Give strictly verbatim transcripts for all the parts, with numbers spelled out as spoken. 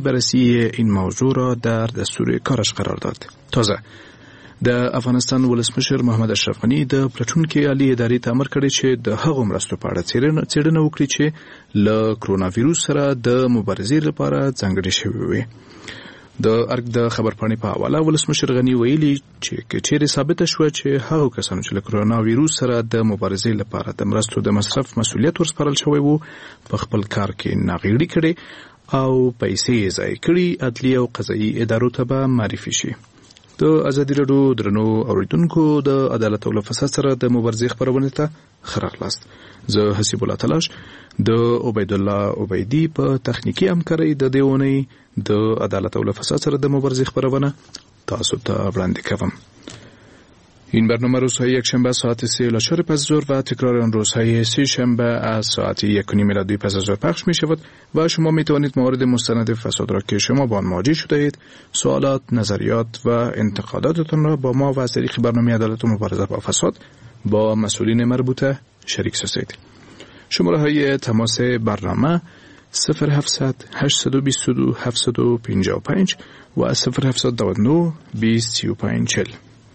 بررسی این موضوع را در دستور کارش قرار داد. تازه د افغانستان ولسمشر محمد اشرف غنی د پلټون کې عالی ادارې ته امر کړی چې د هغو مرستو په اړه څېړنه وکړي چې له کرونا ویروس سره د مبارزې لپاره ځانګړې شوې وي. د ارګ د خبرپاڼې په حواله ولسمشر غنی ویلي چې کچېرې ثابته شوه چې هغو کسانو چې له کرونا ویروس سره د مبارزې لپاره د مرستو د مصرف مسؤلیت ورسپارل شوی وو په خپل کار کې ناغېړي کړي او پیسې یې ضایع کړي، عدلیه او قضایي ادارو ته به معرفي شي. د ازادي راډیو درنو اوریدونکو د عدالت او فساد سره د مبارزې خبرونه ته ښه راغلاست. زه حسیب الله تلاش د عبید الله عبیدی په تخنیکی همکارۍ د دې اونۍ د عدالت او فساد سره د مبارزې خبرونه تاسو ته وړاندې کوم. این برنامه روزهای یکشنبه ساعت سه الی چهار پس از ظهر و تکرار آن روزهای سه شنبه از ساعت یک و نیم الی دو پس از ظهر پخش می شود و شما می توانید موارد مستند فساد را که شما با آن مواجه شده اید، سوالات، نظریات و انتقاداتتان را با ما و از طریق برنامه عدالت و مبارزه با فساد با مسئولین مربوطه شریک سازید. شماره های تماس برنامه صفر هفتصد هشتصد و بیست و دو هفتصد و پنجاه و پنج و صفر هفتصد نود و نه بیست سی و پنج چهل.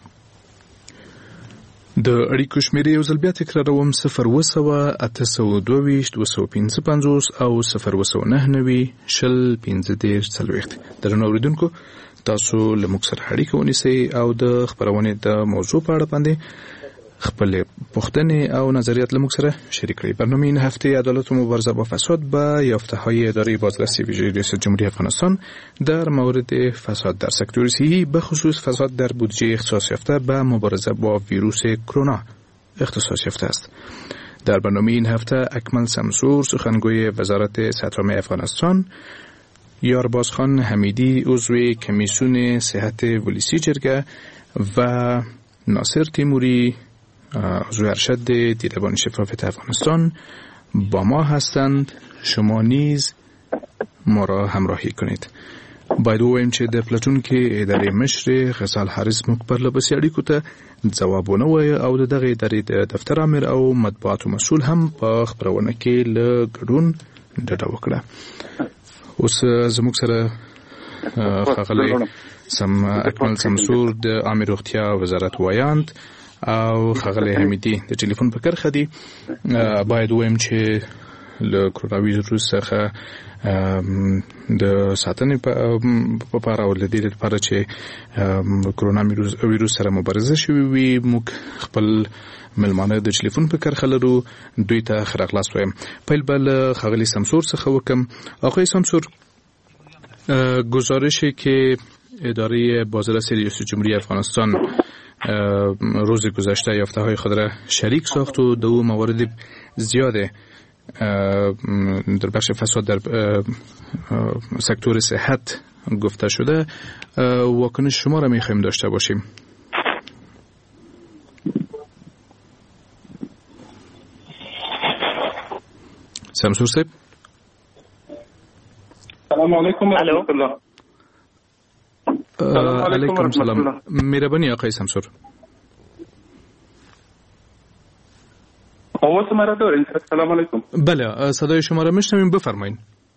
د اړیکو شمیرې یو ځل بیا تکراروم: صفر اوه سوه اته سوه دوه ویشت دوه سوه پنځه پنځوس او صفر اوه سوه نهه نوي شل پنځه دېرش څلوېښت. درنو اورېدونکو، تاسو له موږ سره اړیکه ونیسئ او د خپرونې د موضوع په اړه باندې خپل پوښتنې او نظریات له موږ سره شریک کړئ. برنامه این هفته عدالت و مبارزه با فساد به یافته‌های اداره بازرسی ویژه ریاست جمهوری افغانستان در مورد فساد در سکتور صحی، به خصوص فساد در بودجه اختصاص یافته به مبارزه با ویروس کرونا اختصاص یافته است. در برنامه این هفته اکمل شمسور، سخنگوی وزارت صحت عامه افغانستان، یاربازخان حمیدی، عضو کمیسیون صحت ولسی جرگه و ناصر تیموری، عضو ارشد دیدبان شفافیت افغانستان با ما هستند. شما نیز ما را همراهی کنید. باید ووایم چې د پلټون کې ادارې مشر غزال حارث موږ پرله پسې اړیکو ته ځوابونه ووایه او د دغه ادارې د دفتر امیر او مطبوعاتو مسؤل هم په خپرونه کې له ګډون ډډه وکړه. اوس زموږ سره ښاغلی سم اکمل شمسور د عامه روغتیا وزارت وایاند او ښاغلی حمیدي د ټلیفون په کرښه دي. باید ووایم چې له کرونا ویروس څخه د ساتنې په پاره او د دې لپاره چې کرونا ویروس سره مبارزه شوې وي، موږ خپل ملمانه د ټلیفون په کرښه لرو. دوی ته ښه راغلاست وایم. پیل به له ښاغلي شمسور څخه وکم. آقای شمسور، گزارشی که اداره بازرسی ریاست جمهوری افغانستان روز گذشته یافته‌های خود را شریک ساخت و دو موارد زیاده در بخش فساد در سکتور صحت گفته شده، واکنش شما را می‌خوایم داشته باشیم. شمسور صاحب، سلام علیکم و رحمت الله. علیکم سلام. مهربانی آقای شمسور. آواز مرا دارین؟ سلام علیکم. بله، صدای شما را میشنویم، بفرمایید.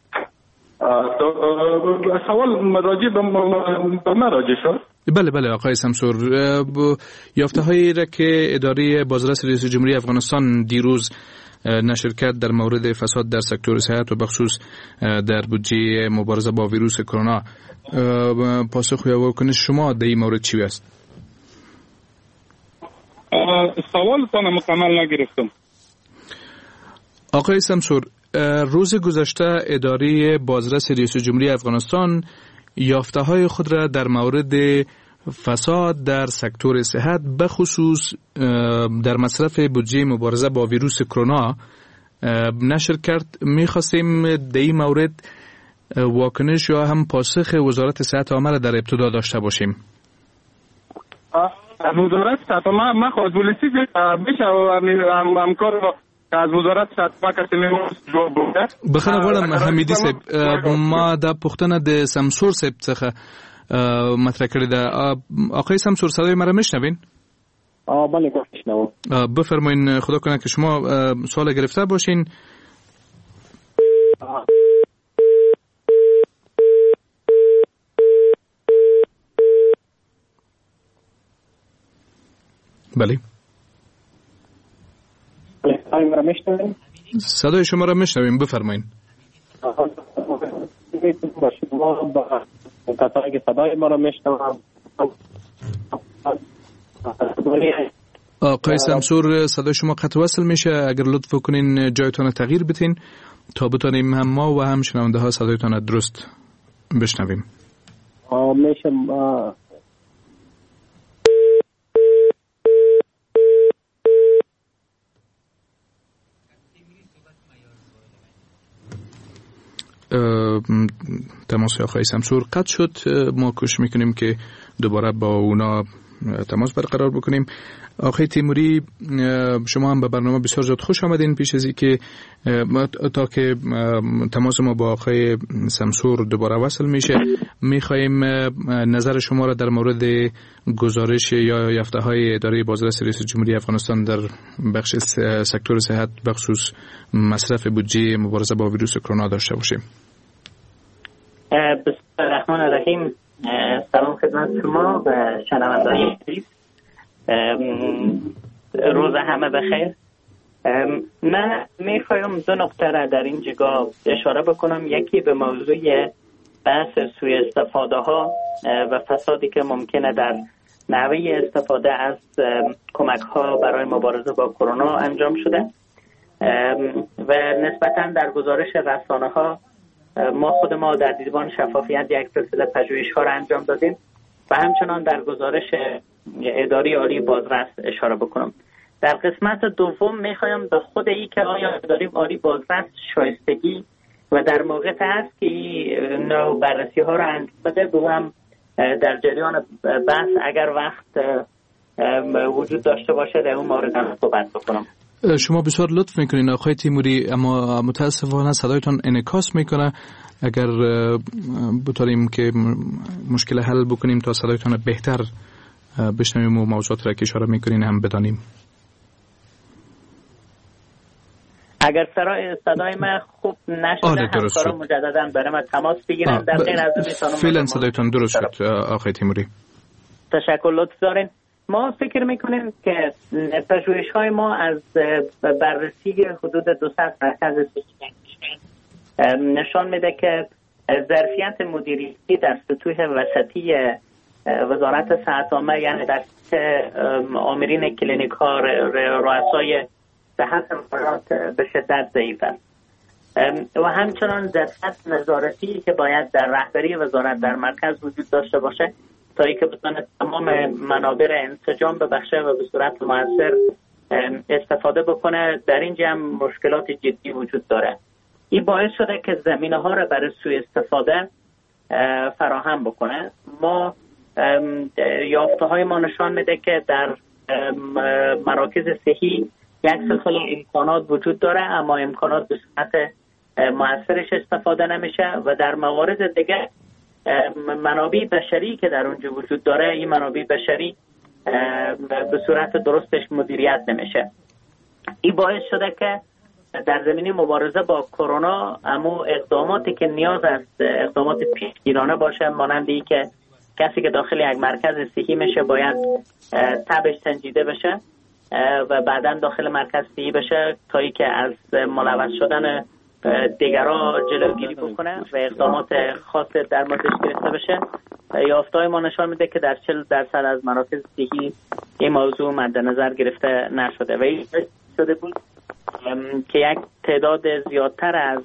سوال راجع به من راجع شد. بله بله آقای شمسور، یافته هایی را که اداره بازرسی ریاست جمهوری افغانستان دیروز نشر کرد در مورد فساد در سکتور صحت و بخصوص در بودجه مبارزه با ویروس کرونا، پاسخ یا واکنش شما در این مورد چی است؟ سوالتان مکمل نگرفتم. آقای شمسور، روز گذشته اداره بازرس ریاست جمهوری افغانستان یافته های خود را در مورد فساد در سکتور صحت به خصوص در مصرف بودجه مبارزه با ویروس کرونا نشر کرد. می‌خواستیم در این مورد واکنش یا هم پاسخ وزارت صحت عامه را در ابتدا داشته باشیم. وزارت صحت عامه ما خود ولسی بشه همکار از وزارت صحت عامه کسی جواب بده. بخیر غواړم حمیدي صاحب، ما د پښتنه د شمسور صاحب څخه مطرح کړی ده. آقای شمسور، صدای مرا میشنوین؟ آه بله میشنوم. بفرمایین. خدا کنه که شما سوال گرفته باشین. بله. صدای ما را میشنوید؟ صدای شما را میشنویم، بفرمایید. با شما با کسایی که صدای ما را میشنوم. آقای سمسور، صدای شما قطع وصل میشه، اگر لطف کنین جایتان تغییر بدین تا بتونیم هم ما و هم شنونده ها صدایتان درست بشنویم. میشه تماس آقای سمسور قطع شد. ما کوشش میکنیم که دوباره با اونا تماس برقرار بکنیم. آقای تیموری، شما هم به برنامه بسیار زیاد خوش آمدین. پیش از اینکه تا که تماس ما با آقای سمسور دوباره وصل میشه، میخوایم نظر شما را در مورد گزارش یا یافته های اداره بازرس رئیس جمهوری افغانستان در بخش سکتور صحت بخصوص مصرف بودجه مبارزه با ویروس کرونا داشته باشیم. بسم الله الرحمن الرحیم. سلام خدمت شما و شنوندگان عزیز. روز همه بخیر. من میخوایم دو نکته را در این جگاه اشاره بکنم. یکی به موضوع بحث سوء استفاده ها و فسادی که ممکنه در نحوه استفاده از کمک ها برای مبارزه با کرونا انجام شده و نسبتا در گزارش رسانه ها ما خود ما در دیوان شفافیت یک سلسله پژوهش ها را انجام دادیم و همچنان در گزارش اداره عالی بازرس اشاره بکنم. در قسمت دوم میخوایم به خود ای که آیا اداره عالی بازرس شایستگی و در موقع هست که نوع بررسی ها را انجام بده، به هم در جریان بحث اگر وقت وجود داشته باشه در اون مورد هم صحبت بکنم. شما بسیار لطف میکنین آقای تیموری، اما متاسفانه صدایتان انعکاس میکنه. اگر بتونیم که مشکل حل بکنیم تا صدایتان بهتر بشنویم و موضوعات را که اشاره میکنین هم بدانیم. اگر صدای من خوب نشده همکارا مجددا برای من تماس بگیرن. در غیر از اون میتونم فعلا صدایتان درست شد آقای تیموری. تشکر، لطف دارین. ما فکر میکنیم که پژوهش های ما از بررسی حدود دویست مرکز نشان میده که ظرفیت مدیریتی در سطوح وسطی وزارت صحت عامه، یعنی در آمرین کلینیک ها، رؤسای صحت امارات به شدت ضعیف است و همچنان ظرفیت نظارتی که باید در رهبری وزارت در مرکز وجود داشته باشه تا اینکه بتونه تمام منابع انسجام ببخشه و به صورت مؤثر استفاده بکنه، در این جمع مشکلات جدی وجود داره. این باعث شده که زمینه ها را برای سوء استفاده فراهم بکنه. ما یافته های ما نشان میده که در مراکز صحی یک سلسله امکانات وجود داره اما امکانات به صورت مؤثرش استفاده نمیشه و در موارد دیگه منابع بشری که در اونجا وجود داره این منابع بشری به صورت درستش مدیریت نمیشه. این باعث شده که در زمینه مبارزه با کرونا اما اقداماتی که نیاز است اقدامات پیشگیرانه باشه، مانند این که کسی که داخل یک مرکز صحی میشه باید تبش سنجیده بشه و بعدا داخل مرکز صحی بشه تا ای که از ملوث شدن دیگران جلوگیری بکنه و اقدامات خاص در موردش گرفته بشه. یافته‌های ما نشان میده که در چهل درصد از مراکز صحی این موضوع مد نظر گرفته نشده و این شده بود که یک تعداد زیادتر از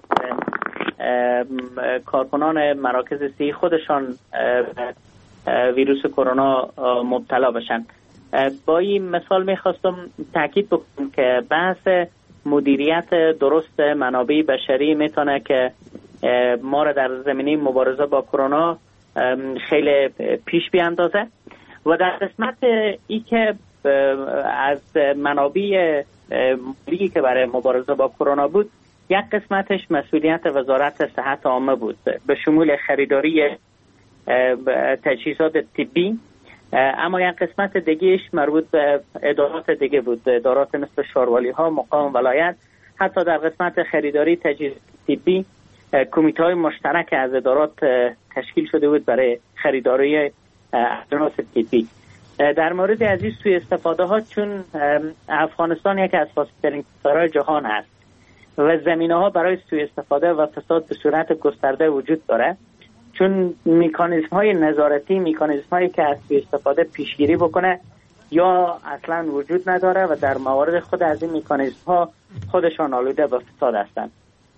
کارکنان مراکز صحی خودشان ویروس کرونا مبتلا بشن. با این مثال میخواستم تاکید بکنم که بحث مدیریت درست منابع بشری میتونه که ما را در زمینه مبارزه با کرونا خیلی پیش بیاندازه و در قسمت ای که از منابع مالی که برای مبارزه با کرونا بود، یک قسمتش مسئولیت وزارت صحت عامه بود به شمول خریداری تجهیزات طبی، اما یک قسمت دیگهش مربوط به ادارات دیگه بود، ادارات مثل شاروالی ها، مقام ولایت. حتی در قسمت خریداری تجهیزات طبی کمیته های مشترک از ادارات تشکیل شده بود برای خریداری اجناس طبی. در مورد از این سوء استفاده ها، چون افغانستان یکی از فاسدترین کشورهای جهان است و زمینه ها برای سوء استفاده و فساد به صورت گسترده وجود داره، چون میکانیزم های نظارتی، میکانیزم هایی که از سوء استفاده پیشگیری بکنه یا اصلا وجود نداره و در موارد خود از این میکانیزم ها خودشان آلوده به فساد هستند.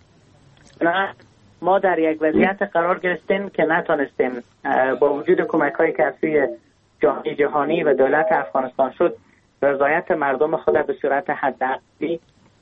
نه ما در یک وضعیت قرار گرفتیم که نتونستیم با وجود کمک هایی که از سوی جامعه جهانی و دولت افغانستان شد رضایت مردم خود به صورت حداقلی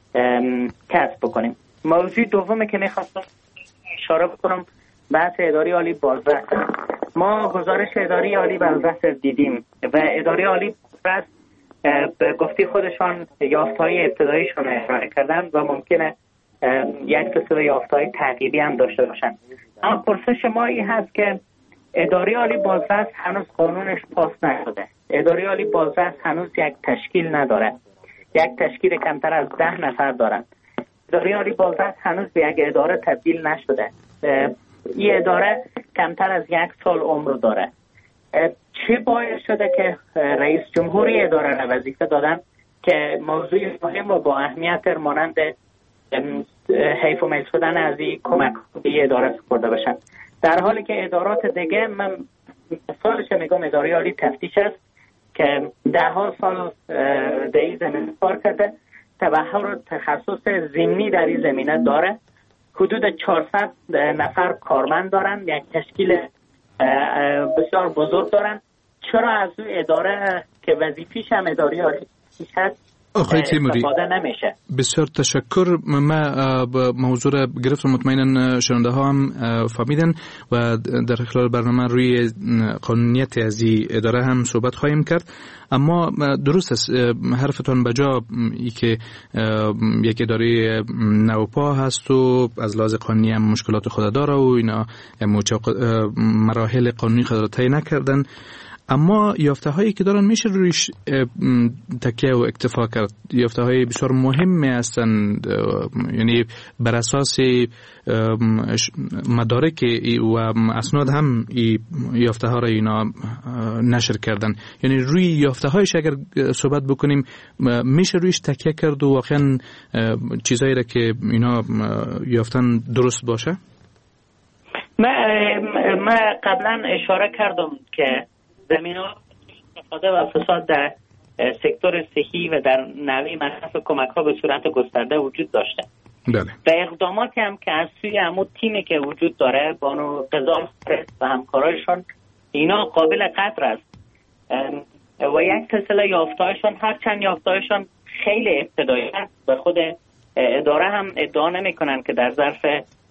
کسب بکنیم. موضوع دومی که میخواستم اشاره بکنم بحث اداره عالی بازرس. ما گزارش اداره عالی بازرس دیدیم و اداره عالی بازرس به گفته خودشان یافته‌های ابتداییشون ارائه کردن و ممکنه یک سلسله یافته‌های تعقیبی هم داشته باشن. اما پرسش ما این هست که اداره عالی بازرس هنوز قانونش پاس نشده. اداره عالی بازرس هنوز یک تشکیل نداره. یک تشکیل کمتر از ده نفر دارن. اداره عالی بازرس هنوز به یک اداره تبدیل نشده. این اداره کمتر از یک سال عمر داره. چه باعث شده که رئیس جمهوری اداره را وظیفه دادن که موضوع مهم و با اهمیت مانند حیف و میل شدن از این کمک به اداره سپرده باشن، در حالی که ادارات دیگه، من مثالش میگم اداره عالی تفتیش است که ده ها سال در این زمینه کار کرده، تبحر و تخصص ضمنی در این زمینه داره، حدود چهارصد نفر کارمند دارن، یک تشکیل بسیار بزرگ دارن. چرا از اون اداره که وظیفیش هم اداره عالی هست آقای تیموری نمیشه؟ بسیار تشکر. ما موضوع را گرفتم، مطمئنا شنونده ها هم فهمیدن و در خلال برنامه روی قانونیت از این اداره هم صحبت خواهیم کرد. اما درست است حرفتان بجا، ای که یک اداره نوپا هست و از لحاظ قانونی هم مشکلات خود داره و اینا مراحل قانونی خود را طی نکردن، اما یافته هایی که دارن میشه رویش تکیه و اکتفا کرد. یافته های بسیار مهمی هستند، یعنی بر اساس مدارک و اسناد هم یافته ها را اینا نشر کردن. یعنی روی یافته هایش اگر صحبت بکنیم میشه رویش تکیه کرد و واقعا چیزایی را که اینا یافتن درست باشه. من قبلا اشاره کردم که زمینه استفاده و فساد در سکتور صحی و در نوع مصرف کمک ها به صورت گسترده وجود داشته. بله. و اقداماتی هم که از سوی همون تیمی که وجود داره، بانو قضا و همکارایشان، اینا قابل قدر است و یک سلسله یافتهایشان، هرچند یافتهایشان خیلی ابتدایی است، به خود اداره هم ادعا نمی کنن که در ظرف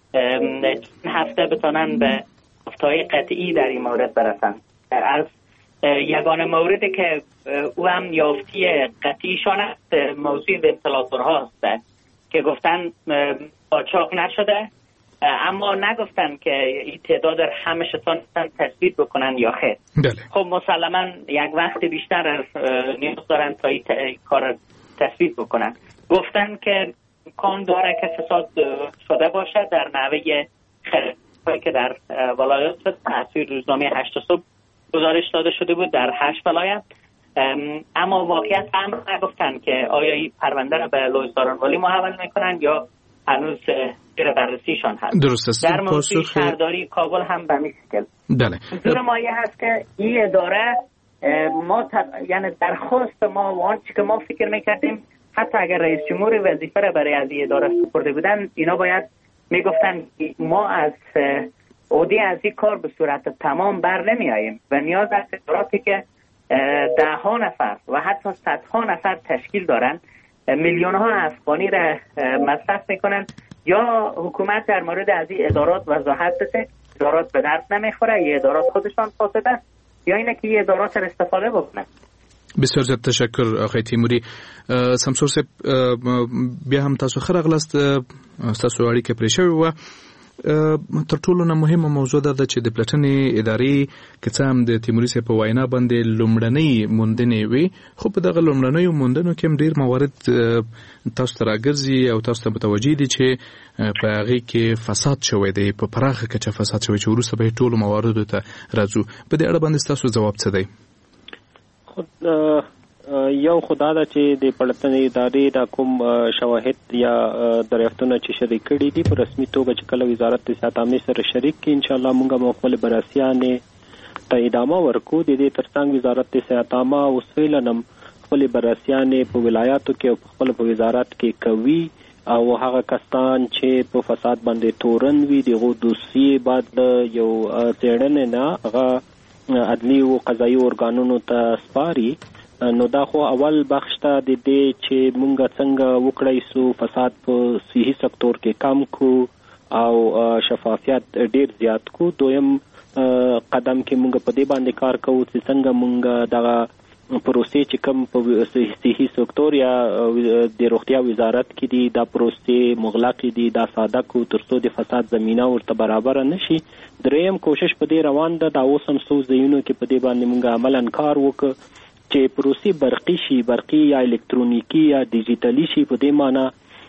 هفته بتونن به یافته‌های قطعی در این مورد برسن. از یگانه موردی که او هم یافتی قطعیشان است موضوع ونتیلاتورها است که گفتن قاچاق نشده، اما نگفتن که این تعداد همشتان تثبیت بکنن یا خیر. بله. خب مسلما یک وقت بیشتر نیاز دارن تا این کار تثبیت بکنن. گفتن که امکان داره که فساد شده باشه در نوع خرید که در ولایات تصویر روزنامه هشت صبح گزارش داده شده بود در هشت ولایت، اما واقعیت هم نگفتن که آیا این پرونده را به لوی سارانوالی محول میکنن یا هنوز زیر بررسیشان هست. درست است. در موضوع شهرداری کابل هم به همین شکل. بله. منظور ما یه هست که این اداره ما تق... یعنی درخواست ما و آنچه که ما فکر میکردیم، حتی اگر رئیس جمهور وظیفه را برای از این اداره سپرده بودن، اینا باید میگفتن ما از عهده از این کار به صورت تمام بر نمی آییم و نیاز است اداراتی که ده ها نفر و حتی صدها نفر تشکیل دارن، میلیون ها افغانی را مصرف میکنن، یا حکومت در مورد از این ادارات وضاحت بده. ادارات به درد نمیخوره، یه ادارات خودشان فاسده، یا اینه که یه ادارات را استفاده بکنن. بسیار زیاد تشکر آقای تیموری. سمسور صاحب بیا هم تاسو خرغلست تاسو اړیکه پرې شوې وه. تر ټولو نه مهمه موضوع ده چې د پلټنې ادارې که څه هم د تیموري صاحب په وینا باندې لومړنۍ موندنې وي، خو په دغه لومړنیو موندنو کې هم ډېر موارد تاسو ته راګرځي او تاسو ته متوجه دي چې په هغې کې فساد شوی دی، په پراخه کچه فساد شوی چې وروسته به یې ټولو مواردو ته راځو. په دې اړه باندې ستاسو ځواب څه دی؟ خود یو خدا دا چې د پړتنې ادارې دا کوم شواهد یا دریافتونه چې شریک کړي دي په رسمي توګه چې کله وزارت صحت عامه سره شریک کړي ان شاء الله موږ خپل بررسیانې ته ادامه ورکو. د دې ترڅنګ وزارت صحت عامه اوس فعلاً خپل بررسیانې په ولایاتو کې او خپل په وزارت کې کوي او هغه کسان چې په فساد باندې تورن وي دغه دوسیې بعد یو څېړنې نه هغه عدلي او قضایي ارګانونو ته سپاري. نو دا خو اول بخش ته د دې چې مونږ څنګه وکړای سو فساد په صحي سکتور کې کم کو او شفافیت ډیر زیات کو. دویم قدم کې مونږ په دې باندې کار کوو چې څنګه مونږ دغه پروسې چې کم په صحي سکتور یا د روغتیا وزارت کې دي دا پروسې مغلق دي دا ساده کو ترڅو د فساد زمينه ورته برابر نشي. دریم کوشش په دې روان ده دا اوس هم څو ځایونو کې په دې باندې مونږ عملاً کار وکړو چې پروسې برقي شي برقي یا الکترونیکی یا ډیجیټلی شي. په دې معنی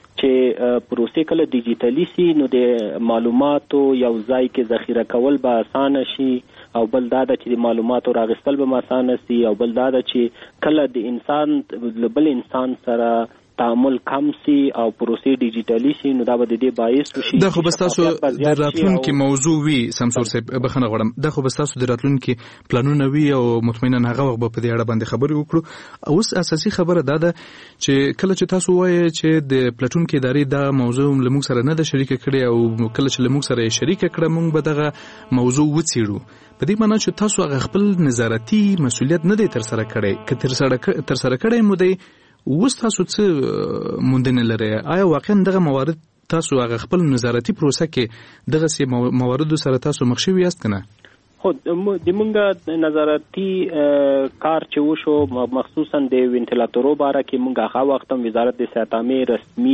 چې پروسې کله ډیجیټلی شي نو د معلوماتو یو ځای کې ذخیره کول به اسانه شي او بل دا چې د معلوماتو راغستل به اسانه شي او بل دا چې کله د انسان بل انسان سره تعامل کم سي او پروسې ډیجیټلی شي نو دا به د دې باعث شي. دا خو بس تاسو د راتلونکي موضوع وي سمسور صاحب بخنه غواړم دا خو بس تاسو د راتلونکي پلانونه وي او مطمئنا هغه وخت په دې اړه باندې خبرې وکړو. اوس اساسي خبره دا ده چې کله چې تاسو وایي چې د پلاتونکي ادارې دا موضوع لموږ سره نه ده شریک کړي او کله چې لموږ سره شریک کړه موږ به دغه موضوع وڅېړو په دې معنی چې تاسو هغه خپل نظارتي مسؤلیت نه دی تر سره کړی که تر سره تر سره کړی مو دی اوس تاسو څه موندنه لري؟ آیا واقعا دغه موارد تاسو هغه خپل نظارتي پروسه کې دغه سي موارد سره تاسو مخ شوي یاست کنه؟ خو د مونږه نظارتي کار چې وشو مخصوصا د وینټیلاتورو باره کې مونږه هغه وخت هم وزارت د صحت عامه رسمي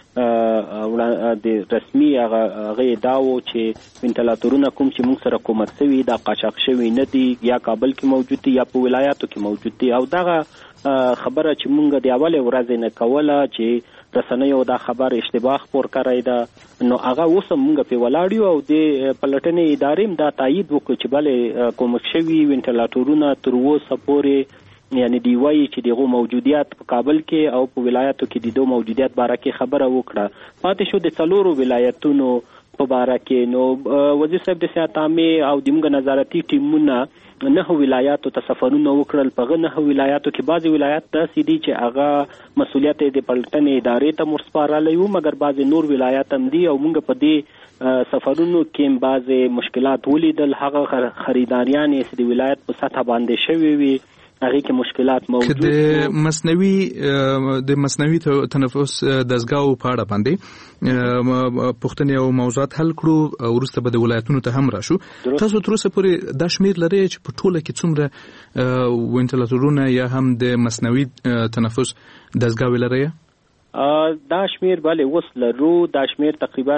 د رسمي هغه داو چې وینټیلاتورونه کوم چې موږ سره کومت شوی دا قاچاق شوی نه دي یا کابل کې موجود دي یا په ولایاتو کې موجود دي او دغه خبره چې مونږ د اوله ورځ نه کوله چې رسنیو دا خبر اشتباه خبر کړی دا نو هغه اوس مونږ په ولاړیو او د پلټنې ادارې دا تایید وکړي چې بلې کوم شوی وینټیلاتورونه تر اوسه پورې یعنی دی وایي چې دغه موجودیت په کابل کې او په ولایاتو کې د دوه موجودیت باره کې خبره وکړه. پاتې شو د څلورو ولایتونو په باره کې نو وزیر صاحب د صحت عامه او د موږ نظارتي ټیمونه نه ولایاتو ته سفرونه وکړل. په نه ولایاتو کې بعضي ولایات داسې دي چې هغه مسؤلیت د پلټنې ادارې ته مرسپارلی وو مګر بعضي نور ولایات هم دي او موږ په دې سفرونو کې بعضي مشکلات ولیدل. هغه خریداریان چې د ولایت په سطح باندې شوي وي هغه کې مشکلات موجود دي. د مصنوعي د مصنوعي تنفس دستګاو په اړه باندې پوښتنې او موضوعات حل کړو ورسته به د ولایتونو ته هم راشو. تاسو تر اوسه پورې دا شمیر لري چې په ټوله کې څومره وینټیلاتورونه یا هم د مصنوعي تنفس دستګاو لري؟ دا شمیر بله اوس لرو. دا شمیر تقریبا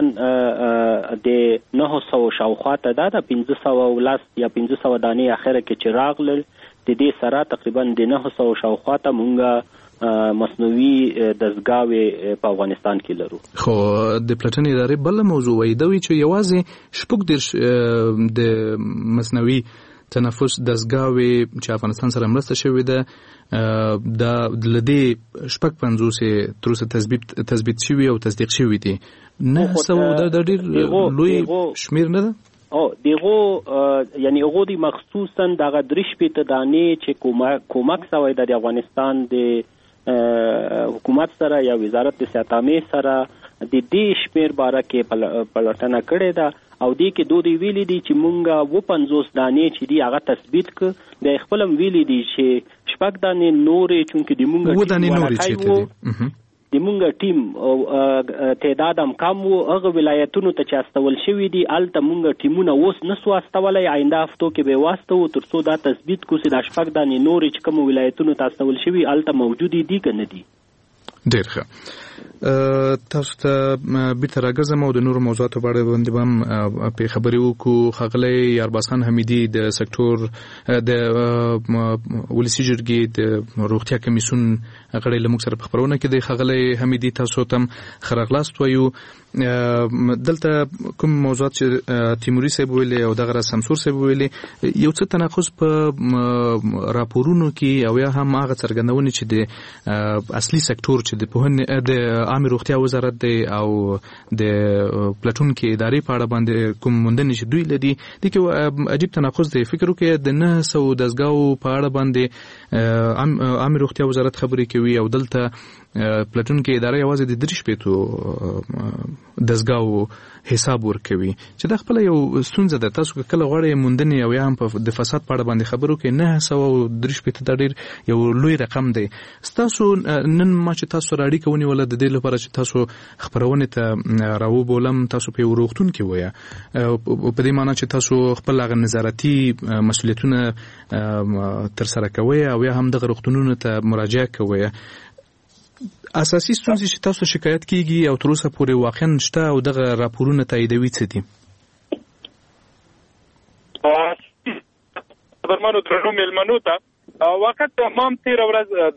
د نه سوه شاوخوا ته دا د پنځه سوه ولس یا پنځه سوه دانې اخره کې چې راغلل د دې سره تقریبا د نه سوه شاوخوا ته مونږه مصنوعي دستګاوې په افغانستان کې لرو. خو د پلټنې ادارې بل موضوع وایي دا وی چې یوازې شپږ دېرش د مصنوعي تنفس دستګاوې چې افغانستان سره مرسته شوې ده دا لدې شپږ پنځوسې تر اوسه تثبیت تثبیت شوي او تصدیق شوي دي. نه سوه دا ډېر لوی شمیر نه ده؟ او دغه یعنی هغه د مخصوصا دغه درش په تدانې چې کومک کومک سوی د افغانستان د حکومت سره یا وزارت د صحت عامه سره د دې شمیر باره کې پلټنه کړې ده او دې کې دوی ویلي دي چې مونږه و پنځوس دانې چې دی هغه تثبیت ک د خپلم ویلي دي چې شپږ دانې نورې چونکې د مونږه و دانې نورې چې د مونږه ټیم او تعداد هم کم وو. هغه ولایتونو ته چې استول شوي دي الته مونږه ټیمونه اوس نسو استولای آینده هفتو کې به واسطو ترڅو دا تثبیت کو چې د شپږ دانې نورې چې کوم ولایتونو ته استول شوي الته موجود دي که نه دي. ډېر ښه. تاسو ته بیرته راګرځم او د نورو موضوعاتو په اړه باندې هم په خبرې وکړو. ښاغلی یارباز خان حمیدي د سکتور د ولسي جرګې د روغتیا کمیسیون غړی له موږ سره په خبرونه کې دی. ښاغلی حمیدي تاسو ته هم ښه راغلاست وایو. دلته کوم موضوعات چې تیموري صاحب ویلي او دغه راز سمسور صاحب ویلي یو څه تناقض په راپورونو کې او یا هم هغه څرګندونې چې د اصلي سکتور چې د پوهنې د عامه روغتیا وزارت دی او د پلاتونکو ادارې په اړه باندې کوم موندنې چې دوی لري د کې عجیب تناقض دی. فکر وکړئ د نه سو دزګاو په اړه باندې عامه روغتیا وزارت خبرې کوي او دلته پلاتونکو ادارې یوازې د درې شپېتو دزګاو حساب ورکوي چې دا خپل یو ستونزه ده. تاسو کله غواړئ موندنې او یا هم په د فساد په اړه باندې خبرو کې نه سو درې شپېته دا ډېر یو لوی رقم دی. ستاسو نن ما چې تاسو را اړیکه ونیوله د دې لپاره چې تاسو خبرونې ته راوبولم تاسو په یو روغتون کې وایه په دې معنی چې تاسو خپل هغه نظارتي مسؤلیتونه ترسره کوئ او یا هم دغه روغتونونو ته مراجعه کوئ. اساسي ستونزې چې تاسو شکایت کیږي او تر اوسه پورې واقعا شته او دغه راپورونه تاییدوي څه دي؟ خبرمنو درنو میلمنو ته واقعا ما هم تېره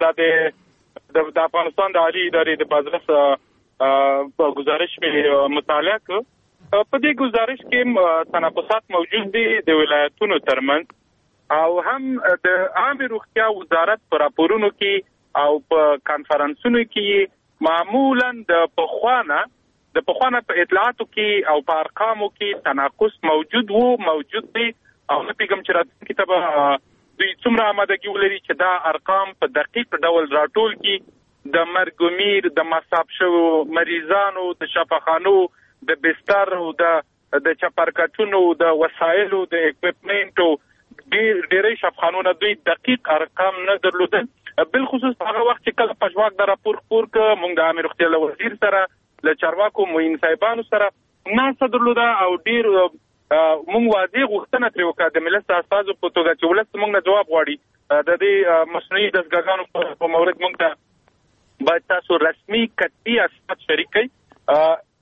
ورځ د افغانستان د عالي ادارې د بازرس په گزارش مې مطالعه کړ. په دې گزارش کې تناقضات موجود دي د ولایتونو ترمنځ او هم د عامه روغتیا وزارت په راپورونو کې او په کانفرنسونو کې معمولا د پخوانه د پخوانه په اطلاعاتو کې او په ارقامو کې تناقض موجود وو موجود دی او په کوم چې راتلونکي ته دوی څومره آمادګي ولري چې دا ارقام په دقیق ډول راټول کړي د مرګومیر د مصاب شوو مریضانو د شفاخانو د بستر او د د چپرکټونو د وسایلو د اکوپمنټو ډېرې شفاخانو دوی دقیق ارقام نه درلودل. بالخصوص هغه وخت چې کله پښواک د راپور خپور ک موږ د عامه روغتیا له وزیر سره له چارواکو معین صاحبانو سره ناسه درلوده او ډیر موږ واضح غوښتنه ترې وکړه د ملت استازو په توګه چې ولس موږ نه جواب غواړي د دې مصنوعي دستګاهانو په مورد موږ ته باید تاسو رسمي قطعي اسناد شریک کړئ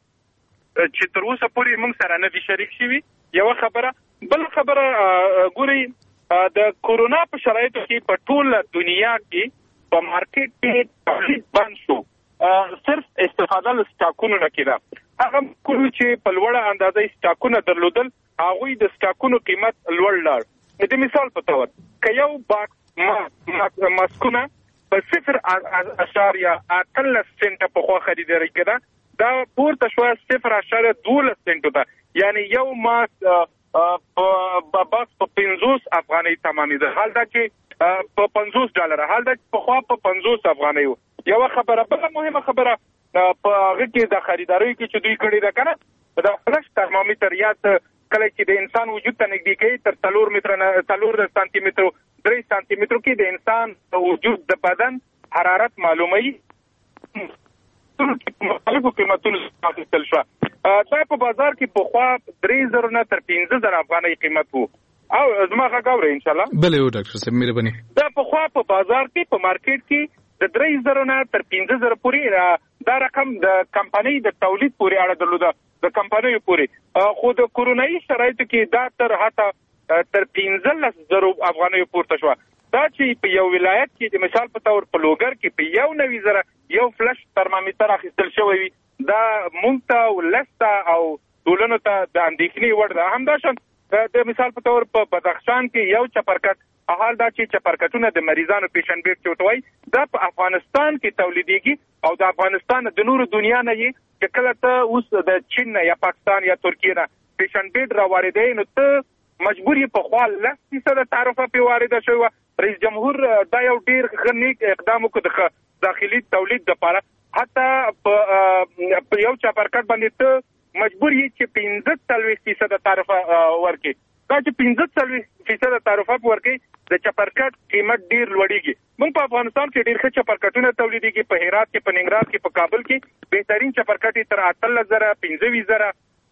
چې تر اوسه پورې موږ سره نه دي شریک شوي. یو خبره بل خبره ګوري د کورونا په شرایطو کې په ټوله دنیا کې په مارکیټ کې تولید بند شو. صرف استفاده له سټاکونو نه کېده. هغه کوم چې په لوړه اندازه سټاکونه درلودل هغوی د سټاکونو قیمت لوړ لاړ. د مثال په تور که یو باکس ماسکونه په صفر اشاریه اتلس سنټه په خوا خریداري کېده دا پورته شوه صفر اشاریه دولس سنټو ته یعنی یو ماسک په باکس په پنځوس افغانۍ تمامېده. حال دا چې په پنځوس ډالره حال دا چې په خوا په پنځوس افغانۍ وو. یوه خبره بله مهمه خبره په هغه کې د خریدارۍ کې چې دوی کړې ده که نه د فلش ترمامیتر یا کله چې د انسان وجود ته نږدې کوي تر څلور متره نه څلور سانتي مترو درې سانتي مترو کې د انسان وجود د بدن حرارت معلوموي. مختلفو قیمتونو اخیستل شوه. دا په بازار کې پخوا درې زره نه تر پنځه زره افغانۍ قیمت وو. او زما غږ اورئ انشاءالله؟ بلې و ډاکټر صاحب مهرباني. دا پخوا په بازار کې په مارکیټ کې د درې زره نه تر پنځه زره پورې دا رقم د کمپنۍ د تولید پورې اړه درلوده د کمپنیو پورې. خو د کورونایي شرایطو کې دا تر حتی تر پنځلس زرو افغانیو پورته شوه. دا چې په یو ولایت کې د مثال په تور په لوګر کې په یو نوي زره یو فلش ترمامیتر اخیستل شوی وي دا مونږ ته ولس ته او ټولنو ته د اندېښنې وړ ده. همداشان د مثال په تور په بدخشان کې یو چپرکټ حال دا چې چپرکټونه د مریضانو پیشن بیټ چې وتوي دا په افغانستان کې تولیدېږي او د افغانستان د نورو دنیا نه یې چې کله ته اوس د چین نه یا پاکستان یا ترکیې نه پیشن بیټ راواردوي نو ته مجبور یې په خوا لس فیصده تعرفه پرې وارده شوې وه. رئیس جمهور دا یو ډېر ښه نیک اقدام وکړ د داخلي تولید دپاره. حتی په یو چپرکټ باندې ته مجبور یې چې پنځه څلوېښت فیصده تعرفه ورکړي. دا چې پنځه څلوېښت فیصده تعرفه ورکړي د چپرکټ قیمت ډېر لوړېږي. موږ په افغانستان کې ډېر ښه چپرکټونه تولیدېږي. په هرات کې په ننګرهار کې په کابل کې بهترین چپرکټ تر اتلس زره پنځه ویشت زره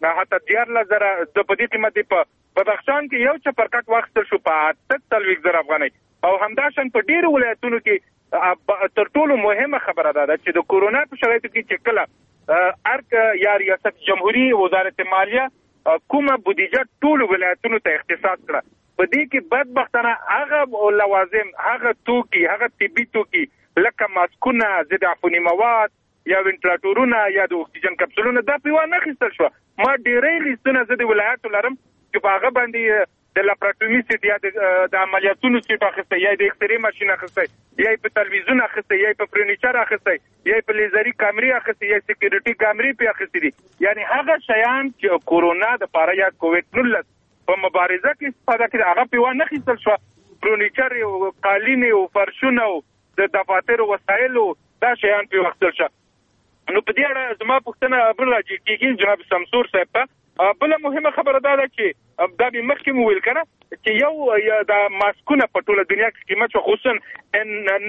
حتی دیارلس زره د په دې قیمت په بدخشان کې یو چپرکټ واخیستل شو په اته څلوېښت زره افغانۍ او همداشان په ډېرو ولایتونو کې تر ټولو مهمه خبره ده چې د کورونا په شرایطو کې چې کله ارک یا ریاست جمهوریت وزارت مالیه کومه بودیجه ټولو ولایتونو ته اختصاص کړه په دې کې بدبختانه هغه لوازم هغه توکي هغه طبي توکي لکه ماسکونه ضد عفوني مواد یا وینټیلیټورونه یا د اکسیجن کپسولونه دا په ونه اخیستل شو ما ډېرې لیستونه زه د ولایتو لرم چې په هغه باندې د لاپراتوري سیټ یا د عملیاتونو سیټ اخیسته یا د اکسرې ماشین اخیسته یا په تلویزیون اخیسته یا په فرنیچر اخیسته یا په لیزري کامرې اخیسته یا سکیورټي کامرې په اخیسته دي یعنی هغه شیان چې کورونا د پاره یا کووډ نولس په مبارزه کې استفاده کړي هغه په ونه اخیستل شو فرنیچر او قالین او فرشونه او د دفاتر وسایل دا شیان په اخیستل شو نو په دې اړه زما پوښتنه بل راځي کېږي جناب شمسور صاحب ته بل مهمه خبره ده چې دا به مخکې مو ویل کنه چې یو د ماسکونه په ټوله دنیا کې قیمت خصوصا ان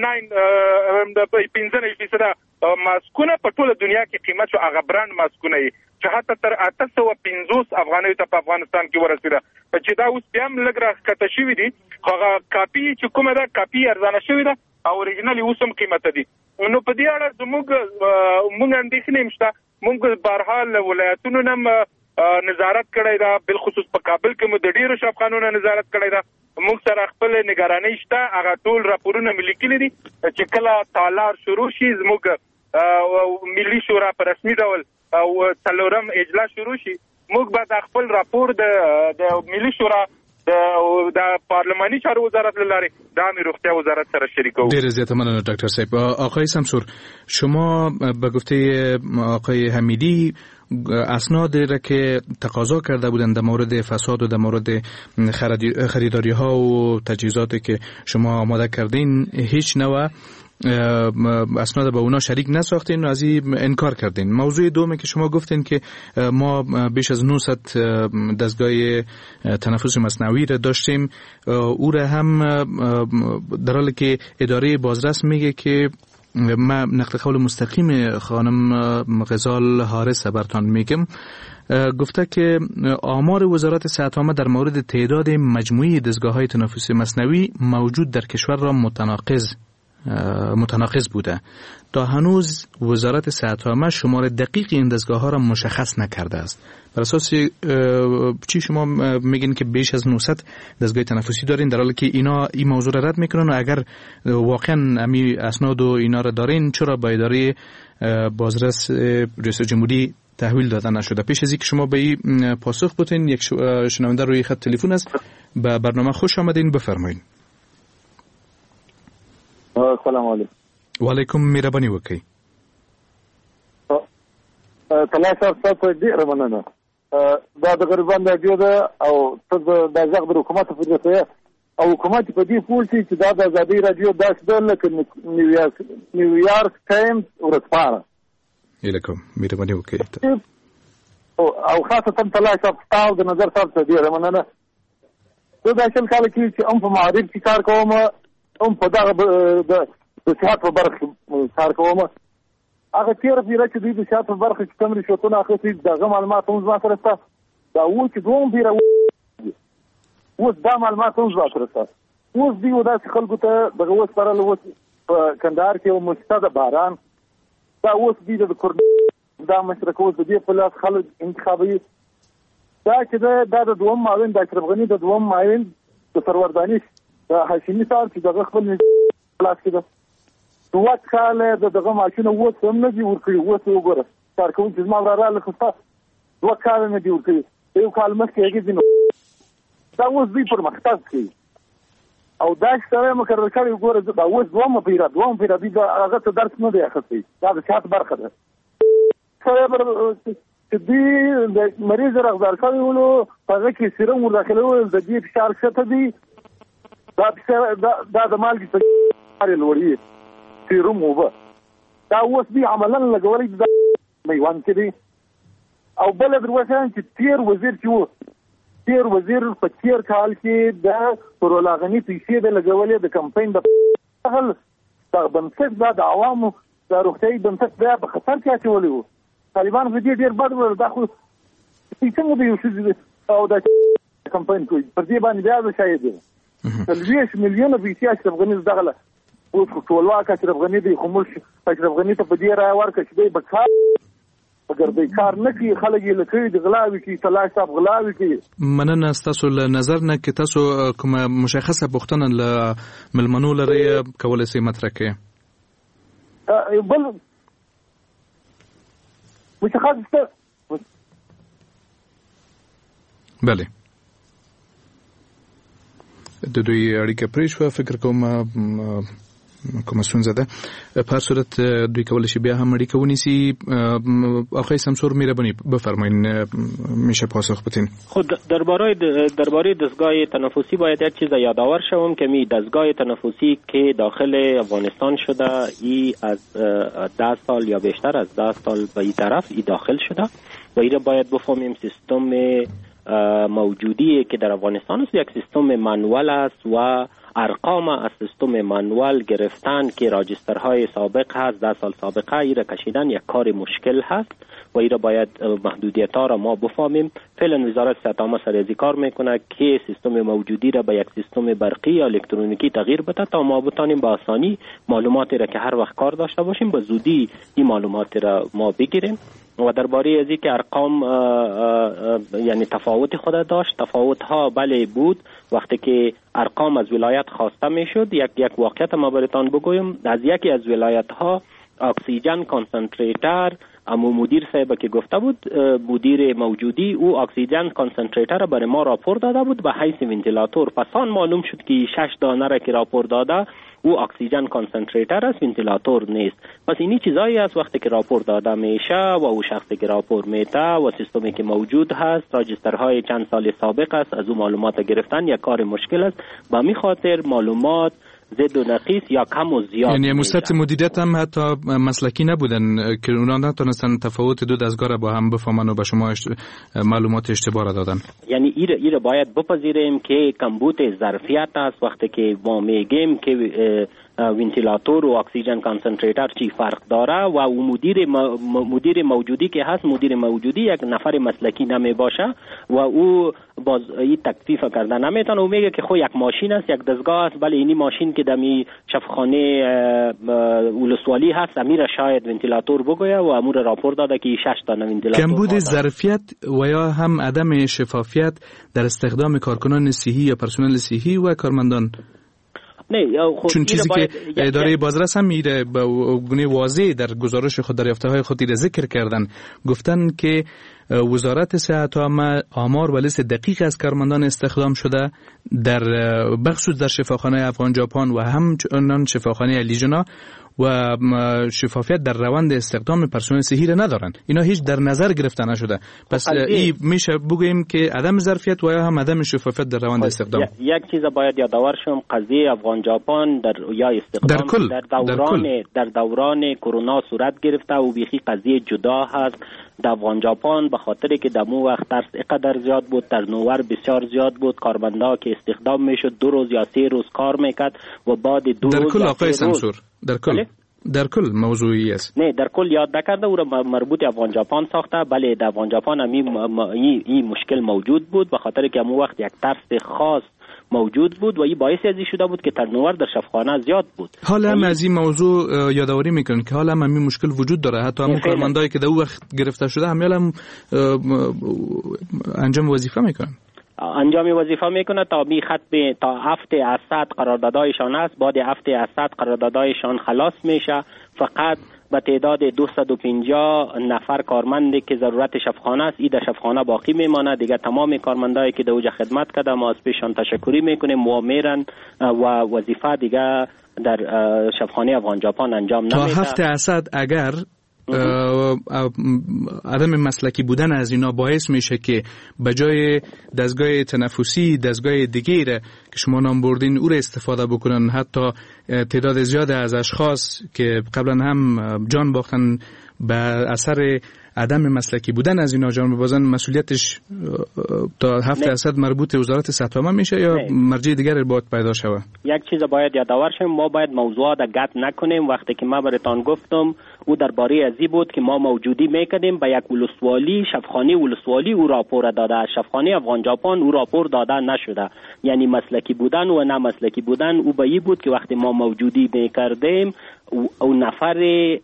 نهه د پنځه فیصد ماسکونه په ټوله دنیا کې قیمت هغه برانډ ماسکونه چې حتی تر اته سوه پنځوس افغانۍ ته په افغانستان کې ورسېده چې دا اوس بیا هم لږ راښکته شوي دي هغه کاپي چې کومه ده کاپي ارزانه شوې ده او اوریجنل اوس هم قیمته دي نو په دې اړه زموږ موږ اندېښنې شته موږ بهرحال ولایتونو نه نظارت کړی دا بل خصوص په کابل کې مو د ډیرو شفقانونو نظارت کړی دا موږ سره خپل نگرانۍ شته هغه ټول راپورونه ملي کړي دي چې کله تالار شروع شي زموږ ملي شورا په رسمي ډول او څلورم اجلاس شروع شي موږ به د خپل راپور د د ملي شورا د د پارلمانی چارو وزارت لاره د امنیت روغتیا وزارت سره شریکو. ډیر زیات ممنون دکتر صاحب. آقای شمسور شما به گفته آقای حمیدی اسناد را که تقاضا کرده بودند در مورد فساد و در مورد خریداری ها و تجهیزاتی که شما آماده کردین هیچ نوع اسناد با اونا شریک نساختین و از این انکار کردین. موضوع دومه که شما گفتین که ما بیش از نهصد دستگاه تنفس مصنوعی را داشتیم او را هم در حالی که اداره بازرس میگه که ما نقل قول مستقیم خانم غزال حارث برتان میگم گفته که آمار وزارت صحت عامه در مورد تعداد مجموعی دستگاه‌های تنفس مصنوعی موجود در کشور را متناقض متناقض بوده. تا هنوز وزارت صحت عامه شمار دقیق این دستگاه ها را مشخص نکرده است. بر اساس چی شما میگین که بیش از نهصد دستگاه تنفسی دارین در حالی که اینا این موضوع را رد میکنن و اگر واقعا امی اسناد و اینا را دارین چرا با اداره بازرس رئیس جمهوری تحویل داده نشده؟ پیش از اینکه شما به این پاسخ بدین یک شنونده روی خط تلفن است. به برنامه خوش آمدین، بفرمایید. سلام علیکم. و علیکم مهرباني وکړئ. طلع صاحب تاسو ډیر مننه. دا د غریبانو د دیو ده او ته د ځغ د حکومت په دې او حکومت په دې پول چې دا د ازادي رادیو داس ډول لکه نیویارک نیویارک ټایمز ورسپاره. الیکم مهرباني وکړئ. او خاصه طلع صاحب تاسو د نظر صاحب ته ډیر مننه. زه د اصل کال کې چې ام په معارف کې کار کوم ام په دغه د صحت په برخه کار کوم هغه تیر پیره چې د صحت په برخه کې کوم رشوتونه اخلي دغه معلومات هم زما سره سته دا و چې دوم پیره اوس دا معلومات هم زما سره سته اوس دی ودا چې خلکو ته دغه اوس سره اوس په کندهار کې یو مستعد باران دا اوس دی د کورونا دا مشرک اوس دی په لاس خلک انتخابي دا چې دا د دوم معاون د اشرف غنی د دوم معاون د سرورداني هاشمي صاحب چې دغه خپل خلاص کړه دوه کاله دغه ماشين وو سم نه دی ورکړي وو څو وګوره کار کوم چې ما وراره لخصه دوه کاله نه دی ورکړي یو کال مخکې هغه دینو دا اوس دی پر مختاز کی او دا څه مقرر کړی وګوره دا اوس دوه پیرا دوه پیرا دی هغه ته درس نه دی اخستي دا د شات برخه ده سره بر چې دی د مریض راغدار کوي ولو هغه کې سیروم ورکړلو د دې فشار شته دی دا دا د مالګې په اړه لوري سیروم وبا دا اوس دی عملاً لګولې دا میوان کې دی او بل دروازه چې تیر وزیر چې وو تیر وزیر په تیر کال کې د پرولاغنی پیسې د لګولې د کمپاین د هغه د بنسټ د عوامو د روغتي بنسټ په خطر کې اچولې وو طالبان په دې ډیر بد ول دا خو څنګه به یو څه او دا کمپاین کوي پر دې باندې بیا زه شاید یم تلویش میلیونه پیسې اشرف غني دغه اوس ټولواک اشرف غني دی خو موږ اشرف غني ته په دې را ورکړ چې دی به کار اگر به کار نه کوي خلک یې لکه د غلاوي کې تلاش صاحب غلاوي کوي. مننه ستاسو له نظر نه کې تاسو کومه مشخصه پوښتنه له ملمنو لري کولای شئ مطرح کړئ؟ بل مشخصه بله د دوی اړیکه پرې شوه. فکر کوم کومه ستونزه ده. په هر صورت دوی کولی شي بیا هم اړیکه ونیسي. آقای سمسور مهربانی بفرمایین میشه پاسخ بدین. خود درباره درباره دستگاه تنفسی باید یک چیز یادآور شوم که می دستگاه تنفسی که داخل افغانستان شده ای از ده سال یا بیشتر از ده سال به این طرف ای داخل شده و این باید بفهمیم سیستم موجودی که در افغانستان است یک سیستم منوال است و ارقام از سیستم منوال گرفتن که راجسترهای سابق هست ده سال سابقه ای را کشیدن یک کار مشکل هست و ای را باید محدودیت ها را ما بفهمیم. فعلا وزارت صحت عامه سر از کار میکنه که سیستم موجودی را به یک سیستم برقی یا الکترونیکی تغییر بده تا ما بتانیم با آسانی معلوماتی را که هر وقت کار داشته باشیم به زودی این معلومات را ما بگیریم. و درباره ازی که ارقام آآ آآ یعنی تفاوت خود داشت، تفاوت ها بله بود. وقتی که ارقام از ولایت خواسته میشد، یک یک واقعیت ما براتون بگویم، از یکی از ولایت ها اکسیژن کانسنتریتر امو مدیر صاحب که گفته بود مدیر موجودی او اکسیژن کانسنتریتر را برای ما راپور داده بود به حیث ونتیلاتور. پس آن معلوم شد که شش دانه را که راپور داده او اکسیژن کانسنتریتر است، ونتیلاتور نیست. پس اینی چیزایی است وقتی که راپور داده میشه و او شخصی که راپور میده و سیستمی که موجود هست راجسترهای چند سال سابق است از او معلومات گرفتن یک کار مشکل است. با می خاطر معلومات زد و نقیص یا کم و زیاد، یعنی مستعد مدیریت هم حتی مسلکی نبودن که اونا نتونستن تفاوت دو دستگاه را با هم بفهمن و به شما اشت... معلومات اشتباه را دادن. یعنی ایره ایره باید بپذیریم که کمبود ظرفیت است. وقتی که ما میگیم که ونتیلاتور و اکسیژن کانسنتریتر چی فرق داره و او مدیر مدیر موجودی که هست، مدیر موجودی یک نفر مسلکی نمی باشه و او باز این تکلیف کرده نمیتونه. او میگه که خو یک ماشین است، یک دستگاه است، ولی اینی ماشین که دمی شفاخانه ولسوالی هست امیر شاید ونتیلاتور بگویه و امور راپور داده که شش تا ونتیلاتور. کمبود ظرفیت و یا هم عدم شفافیت در استخدام کارکنان صحی یا پرسنل صحی و کارمندان. نه چون چیزی که اداره بازرس هم میره به گونه واضح در گزارش خود دریافته های خودی ذکر کردن، گفتن که وزارت صحت عامه آمار و لیست دقیق از کارمندان استخدام شده در بخصوص در شفاخانه افغان ژاپن و همچنان شفاخانه لیژنا و شفافیت در روند استخدام پرسنل صحی را ندارن. اینا هیچ در نظر گرفته نشده. پس این میشه بگوییم که عدم ظرفیت و یا هم عدم شفافیت در روند استخدام. یک چیز باید یادآور شم، قضیه افغان ژاپن در یا استخدام در, کل. در دوران در, در دوران کرونا صورت گرفته و بیخی قضیه جدا هست. در افغان ژاپن به خاطر که دمو وقت ترس اینقدر زیاد بود، ترنوور بسیار زیاد بود، کارمندا که استخدام میشد دو روز یا سه روز کار میکرد و بعد دو در روز کل آقای سمسور در کل بله؟ در کل موضوعی است. نه در کل یاد نکرده او را مربوط افغان ژاپن ساخته. بله در افغان ژاپن هم این این مشکل موجود بود به خاطر که امو وقت یک ترس خاص موجود بود و این باعث ازی شده بود که ترنوور در شفاخانه زیاد بود. حالا هم از این موضوع یادآوری میکنن که حالا هم این مشکل وجود داره. حتی همون کارمندایی که در اون وقت گرفته شده هم هم انجام وظیفه میکنن. انجام وظیفه میکنه تا بی خط به تا هفته از صد قراردادایشان است. بعد هفته از صد قراردادایشان خلاص میشه. فقط به تعداد دویست و پنجاه نفر کارمندی که ضرورت شفاخانه است این در شفاخانه باقی میمانه. دیگه تمام کارمندایی که در اوج خدمت کرده ما از پیشان تشکری میکنیم و میرن و وظیفه دیگه در شفاخانه افغان ژاپن انجام نمیده. تا هفته از صد اگر عدم مسلکی بودن از اینا باعث میشه که به جای دستگاه تنفسی دستگاه دیگه را که شما نام بردین او را استفاده بکنن. حتی تعداد زیاد از اشخاص که قبلا هم جان باختن به اثر عدم مسلکی بودن از اینا جانب بازن مسئولیتش تا هفت درصد مربوط وزارت صحت عامه میشه یا نه. مرجع دیگر باید پیدا شود؟ یک چیز باید یادآور شیم، ما باید موضوعات گپ نکنیم. وقتی که ما براتان گفتم او درباره ازی بود که ما موجودی میکردیم به یک ولسوالی، شفاخانه ولسوالی او راپور داده، شفاخانه افغان ژاپن او راپور داده نشده. یعنی مسلکی بودن و نه مسلکی بودن او به این بود که وقتی ما موجودی میکردیم او نفر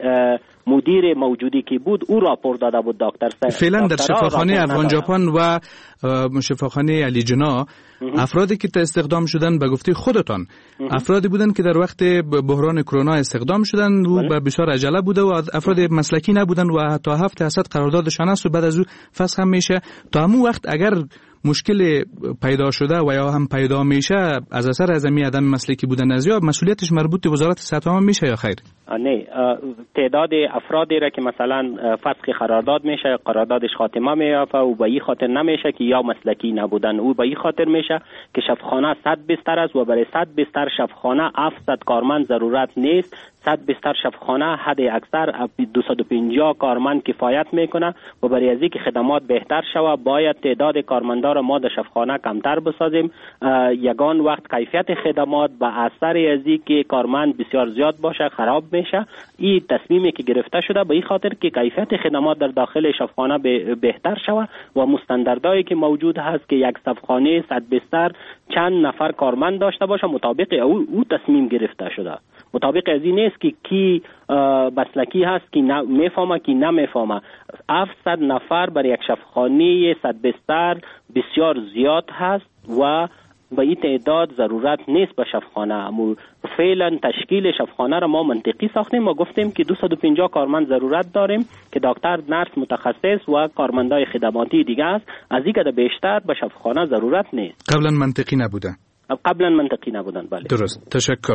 مدیر موجودی که بود او راپور داده بود دکتر صاحب. فعلا در شفاخانه افغان ژاپن و شفاخانه علی جنا افرادی که استخدام شدن به گفته خودتان افرادی بودن که در وقت بحران کرونا استخدام شدن و به بسیار عجله بوده و افراد مسلکی نبودن و تا هفت درصد قراردادشان است و بعد از او فسخ هم میشه. تا همون وقت اگر مشکل پیدا شده و یا هم پیدا میشه از اثر از می عدم مسلکی بودن از یا مسئولیتش مربوط به وزارت صحت عامه میشه یا خیر؟ نه، تعداد افرادی را که مثلا فسخ قرارداد میشه، قراردادش خاتمه میافته و به این خاطر نمیشه که یا مسلکی نبودن، او به این خاطر میشه که شفاخانه صد بستر است و برای صد بستر شفاخانه هفتصد کارمند ضرورت نیست. صد بستر شفاخانه حد اکثر دویست و پنجاه کارمند کفایت میکنه و برای از اینکه خدمات بهتر شوه باید تعداد کارمندا را ما در شفاخانه کمتر بسازیم. یگان وقت کیفیت خدمات به اثر از اینکه کارمند بسیار زیاد باشه خراب میشه. این تصمیمی که گرفته شده به این خاطر که کیفیت خدمات در داخل شفاخانه بهتر شوه و مستندردایی که موجود هست که یک شفاخانه صد بستر چند نفر کارمند داشته باشه مطابق او, او تصمیم گرفته شده. مطابق از این نیست که کی مسلکی هست کی میفهمه کی نمیفهمه. هفتصد نفر برای یک شفاخانه صد بستر بسیار زیاد هست و به این تعداد ضرورت نیست به شفاخانه. اما فعلا تشکیل شفاخانه را ما منطقی ساختیم و گفتیم که دویست و پنجاه کارمند ضرورت داریم که دکتر، نرس متخصص و کارمندای خدماتی دیگه است. از این که بیشتر به شفاخانه ضرورت نیست. قبلا منطقی نبوده. قبلا منطقی نبودن. بله درست. تشکر.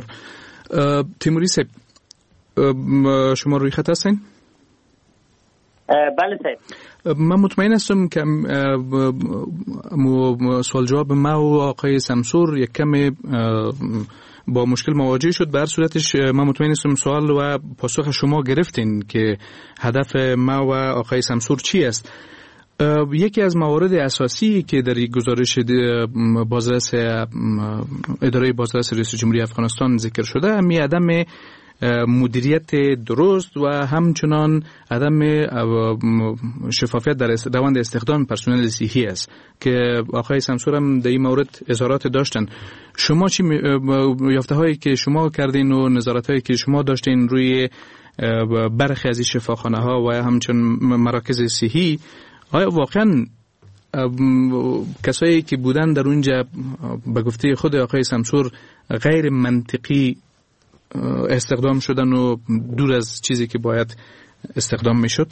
تیموری صاحب شما روی خط هستین؟ بله صاحب. من مطمئن هستم که سوال جواب ما و آقای سمسور یک کم با مشکل مواجه شد. به هر صورتش من مطمئن هستم سوال و پاسخ شما گرفتین که هدف ما و آقای سمسور چی است. یکی از موارد اساسی که در گزارش بازرس اداره بازرس رئیس جمهوری افغانستان ذکر شده همین عدم مدیریت درست و همچنان عدم شفافیت در روند استخدام پرسنل صحی است که آقای سمسور هم در این مورد اظهارات داشتن. شما چی یافته هایی که شما کردین و نظارت هایی که شما داشتین روی برخی از این شفاخانه ها و همچنان مراکز صحی، آیا واقعا کسایی که بودن در اونجا به گفته خود آقای سمسور غیر منطقی استخدام شدن و دور از چیزی که باید استخدام میشد؟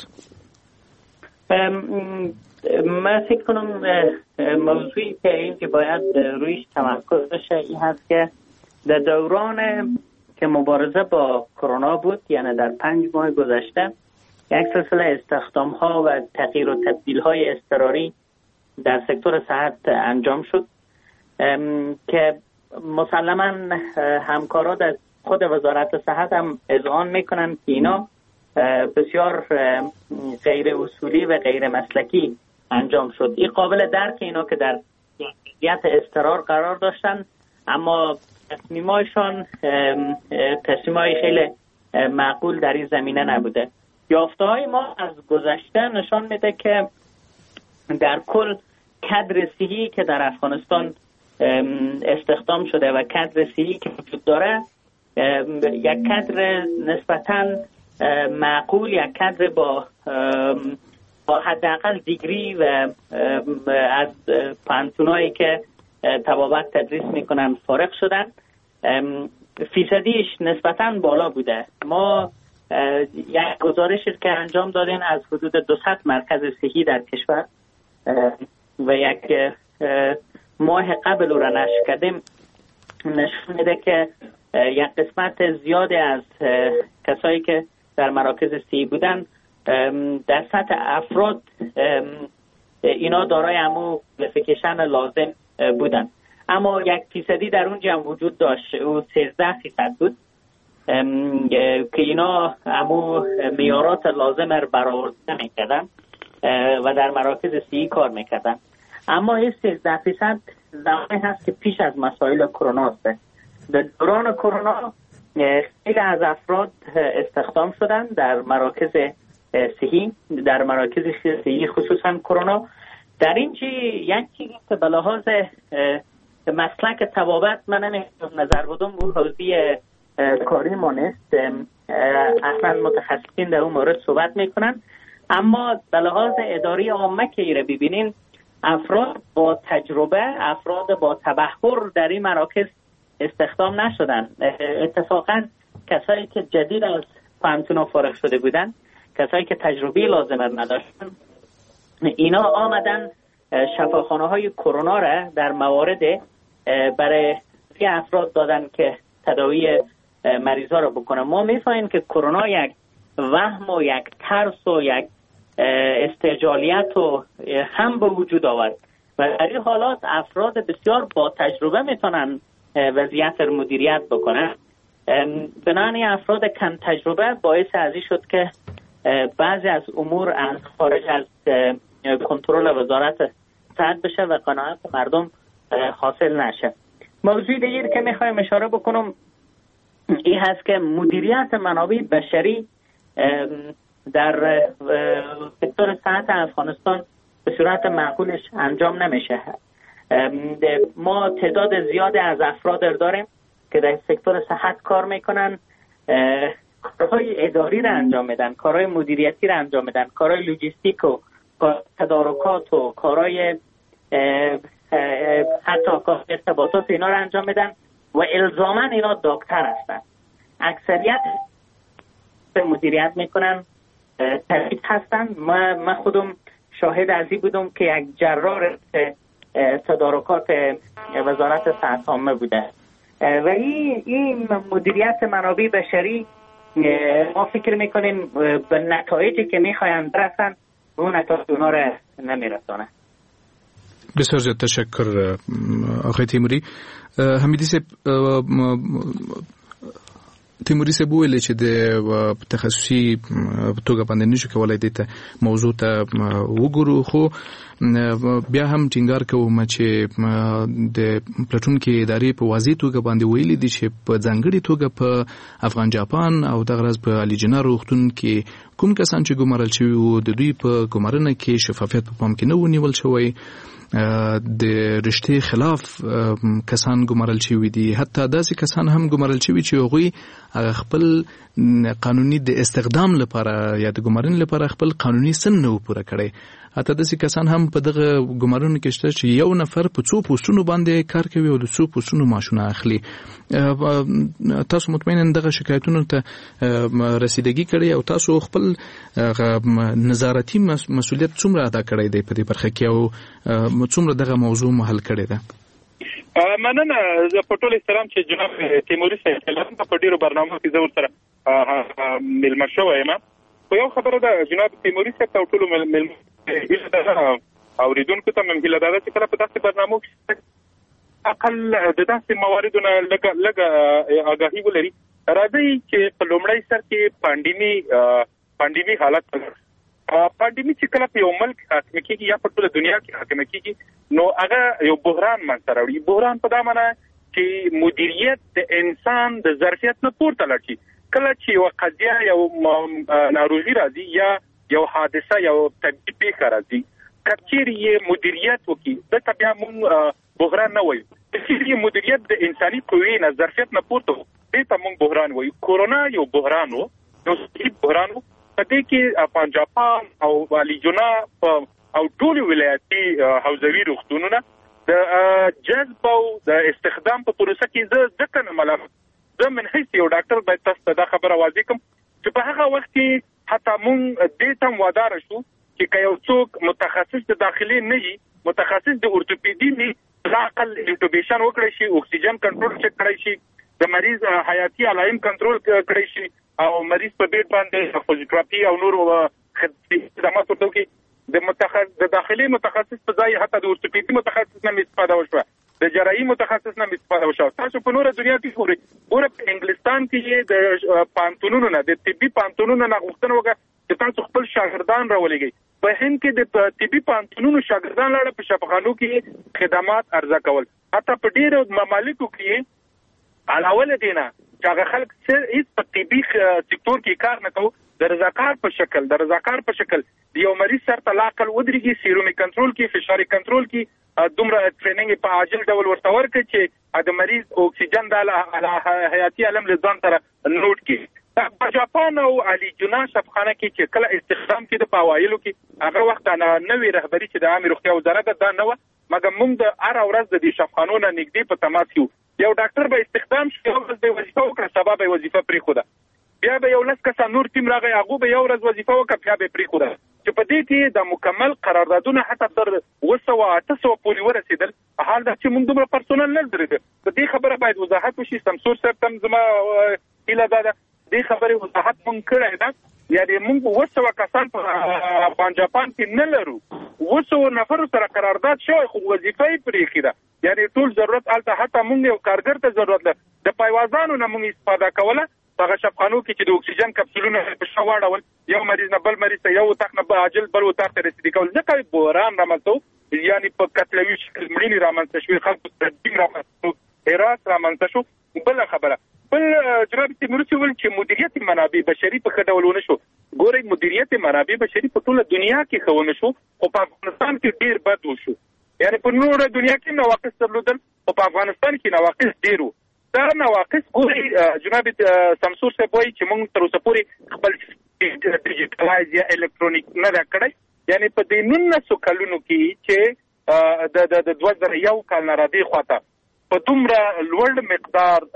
من فکر کنم موضوعی که این که باید رویش تمرکز بشه این هست که در دوران که مبارزه با کرونا بود، یعنی در پنج ماه گذشته، یک سلسله استخدام ها و تغییر و تبدیل های اضطراری در سکتور صحت انجام شد که مسلما همکارا در خود وزارت صحت هم اذعان میکنن که اینا بسیار غیر اصولی و غیر مسلکی انجام شد. این قابل درک اینا که در وضعیت اضطرار قرار داشتن، اما تصمیمایشان تصمیمای خیلی معقول در این زمینه نبوده. یافته های ما از گذشته نشان میده که در کل کادر صحی که در افغانستان استخدام شده و کادر صحی که وجود داره یک کادر نسبتاً معقول، یک کادر با با حداقل دیگری و از پانتونایی که طبابت تدریس میکنن فارغ شدن، فیصدیش نسبتاً بالا بوده. ما یک گزارشی که انجام دادین از حدود دویست مرکز صحی در کشور و یک ماه قبل رو نشر کردیم نشون میده که یک قسمت زیادی از کسایی که در مراکز صحی بودن در سطح افراد اینا دارای همو کوالیفیکیشن لازم بودن، اما یک فیصدی در اونجا هم وجود داشت، او سیزده فیصد بود که اینا همو معیارات لازم رو برآورده میکردن و در مراکز صحی کار میکردن. اما این سیزده فیصد زمانی هست که پیش از مسائل کرونا است. در دوران کرونا خیلی از افراد استخدام شدن در مراکز صحی، در مراکز صحی خصوصا کرونا. در این چی یک چیزی که به لحاظ مسلک طبابت من نمیتونم نظر بدم اون حوزه کاری ما نیست، اصلا متخصصین در اون مورد صحبت میکنن. اما به لحاظ اداری عامه که ایره ببینین، افراد با تجربه، افراد با تبحر در این مراکز استخدام نشدن. اتفاقا کسایی که جدید از پانتونا فارغ شده بودن، کسایی که تجربه لازم نداشتن، اینا آمدن شفاخانه های کرونا را در موارد برای افراد دادن که تداوی مریضا را بکنن. ما میفهمیم که کرونا یک وهم و یک ترس و یک استعجالیت و هم به وجود آورد و در این حالات افراد بسیار با تجربه میتونن وضعیت را مدیریت بکنن. بنابراین افراد کم تجربه باعث ازی شد که بعضی از امور از خارج از کنترل وزارت صحت بشه و قناعت مردم حاصل نشه. موضوع دیگه که میخوایم اشاره بکنم این هست که مدیریت منابع بشری در سکتور صحت افغانستان به صورت معقولش انجام نمیشه. ما تعداد زیادی از افراد داریم که در سکتور صحت کار میکنن، کارهای اداری را انجام میدن، کارهای مدیریتی را انجام میدن، کارهای لوجستیک و تدارکات و کارهای حتی کار ارتباطات اینا را انجام میدن و الزاما اینا دکتر هستن. اکثریت مدیریت میکنن طبیب هستن. ما من خودم شاهد ازی بودم که یک جراح تدارکات وزارت صحت عامه بوده و این این مدیریت منابع بشری ما فکر میکنیم به نتایجی که میخواین برسن اون نتایج اونا را نمیرسانه. بسیار زیاد تشکر آقای تیموری. حمیدی صاحب تیموری صاحب ویل چې د تخصصي توګه باندې نشو کولای د موضوع ته وګورو، خو بیا هم ټینګار کوم چې د پلاتونکو ادارې په واضح توګه باندې ویلي دي چې په ځانګړي توګه په افغان جاپان او دغه راز په علي جناه روغتون کې کوم کسان چې ګمارل شوي وو د دوی په ګمارنه کې شفافیت په پام کې نه ونیول شوی، د رشتې خلاف کسان ګمارل شوي دي، حتی داسې کسان هم ګمارل شوي چې هغوی خپل قانوني د استخدام لپاره یا د ګمارنې لپاره خپل قانوني سن نه و پوره کړی. حتی داسې کسان هم په دغه ګمارنو کې شته چې یو نفر په څو پوسټونو باندې کار کوي او د څو پوسټونو معاشونه اخلي. تاسو مطمئنا دغه شکایتونو ته رسیدګي کړی او تاسو خپل نظارتي مسولیت څومره ادا کړی دی په دې برخه کې او څومره دغه موضوع حل کړی ده؟ مننه. زه په ټول احترام چې جناب تیموري صاحب په ډیرو برنامو کې زه ورسره ملمه شوی یم، خو یو خبره ده جناب تیموري صاحب او ټولو ملمه اوریدونکو ته مې هیله ده چې کله په داسې برنامو کې اقل د داسې مواردو نه لږه لږه آګاهي ولري. راځي چې په لومړی سر کې پاندیمي پاندیمي حالت پاندیمي چې کله په یو ملک حاکم کېږي یا په ټوله دنیا کې حاکم کېږي نو هغه یو بحران منځته راوړي. بحران په دا معنی چې مدیریت د انسان د ظرفیت نه پورته لاړ شي. کله چې یو قضیه یو ناروغي راځي یا یو حادثه یو طبیعي پیښه راځي، کچېرې یې مدیریت وکړي دلته بیا موږ بحران نه وایو. کچېرې مدیریت د انساني قوې نه ظرفیت نه پورته و دې ته موږ بحران وایو. کورونا یو بحران و، یو صحي بحران و. په دې کې افغان جاپان او علي جناه او ټول ولایتي حوزوي روغتونونه د جذب او د استخدام په پروسه کې زه ځکه نه ملامت زه من حیث یو ډاکټر باید تاسو ته دا خبره واضح کړم چې په هغه وخت کې حتی مونږ دې ته وادار شو چې که یو څوک متخصص د داخلي نه وي، متخصص د اورتوپیدي نه لاقل انټوبیشن وکړي شي، اکسیجن کنټرول چک کړی شي، د مریض حیاتي علائم کنټرول کړی شي او مریض په بیت باندې فزیوتراپي او نور خدمات ورته کوي. د متخصص د داخلي متخصص په ځای حتی د اورتوپیدي متخصص نه استفاده وشوه، د جراحي متخصص نه استفاده وشو. تاسو په نوره دنیا کې ګورئ ګوره په انګلستان کې د پانتونونو نه د طبي پانتونونو نه غوښتنه وکړه چې تاسو خپل شاګردان راولېږئ. په هند کې د طبي پانتونونو شاګردان لاړه په شفاخانو کې خدمات عرضه کول. حتی په ډېرو ممالکو کې علاوه دینه چې هغه خلک هیڅ په طبي سکتور کې کار نه کوي، د رضاکار په شکل د رضاکار په شکل یو مریض سره طلاقل ودرېږي، سیرومي کنټرول کې، فشاري کنټرول کې دومره ټریننګ په عاجل ډول ورته ورکړي چې د مریض اکسیجن د حیاتي علم له ځان سره نوٹ کړي. په جاپان او علي جنا شفاخانه کې چې کله استخدام کېده په اوایلو کې هغه وخت نوې رهبري چې د عامه روغتیا وزارت دا نه و، مګر موږ د هر ورځ د دې شفاخانو نه نږدې په تماس یو. یو ډاکټر به استخدام شي، یو ورځ به وظیفه وکړه، سبا به وظیفه پرېښوده، بیا به یو لس کسه نور ټیم راغی هغه به یو ورځ وظیفه وکړه، بیا به پرېښوده. چې په دې کې د مکمل قراردادونه حتی تر اوه سوه اته سوه پورې ورسېدل. حال دا چې موږ دومره پرسونل نه لرو. په دې خبره باید وضاحت وشي. سمسور صاحب ته زما هیله ده دې خبرې وضاحت مونږ کړی ده. یعنې موږ اوه سوه کسان په جاپان کې نه لرو، اوه سوه نفرو سره قرارداد شوی خو وظیفه یې پرېښې ده. یعنې ټول ضرورت هلته حتی موږ یو کارګر ته ضرورت ده. د پایوازانو نه موږ استفاده کوله په هغه شفاخانو کې چې د اکسیجن کپسولونه په شا واړول، یو مریض نه بل مریض ته یو اتاق نه عاجل بل اتاق ته رسېدي کول، ځکه بحران رامنځته و. یعنې په قتلوي شکل مړینې رامنځته شوې، خلکو تدبیر رامنځته شو، هراس رامنځته شو. بله خبره بل جناب تیموري ویل چې مدیریت منابع بشري په ښه ډول ونه شو. ګورئ مدیریت منابع بشري په ټوله دنیا کې ښه ونه شو، خو په افغانستان کې ډېر بد وشو. یعنې په نوره دنیا کې نواقص درلودل، خو په افغانستان کې نواقص ډېر و. دا نواقص ګورئ جناب سمسور صاحب وایي چې موږ تر اوسه پورې خپل ډیجیټلایز یا الکترونیک نه ده کړی. یعنې په دې نولسو کلونو کې چې د دوه زره یو کال نه را دې خواته په دومره لوړ مقدار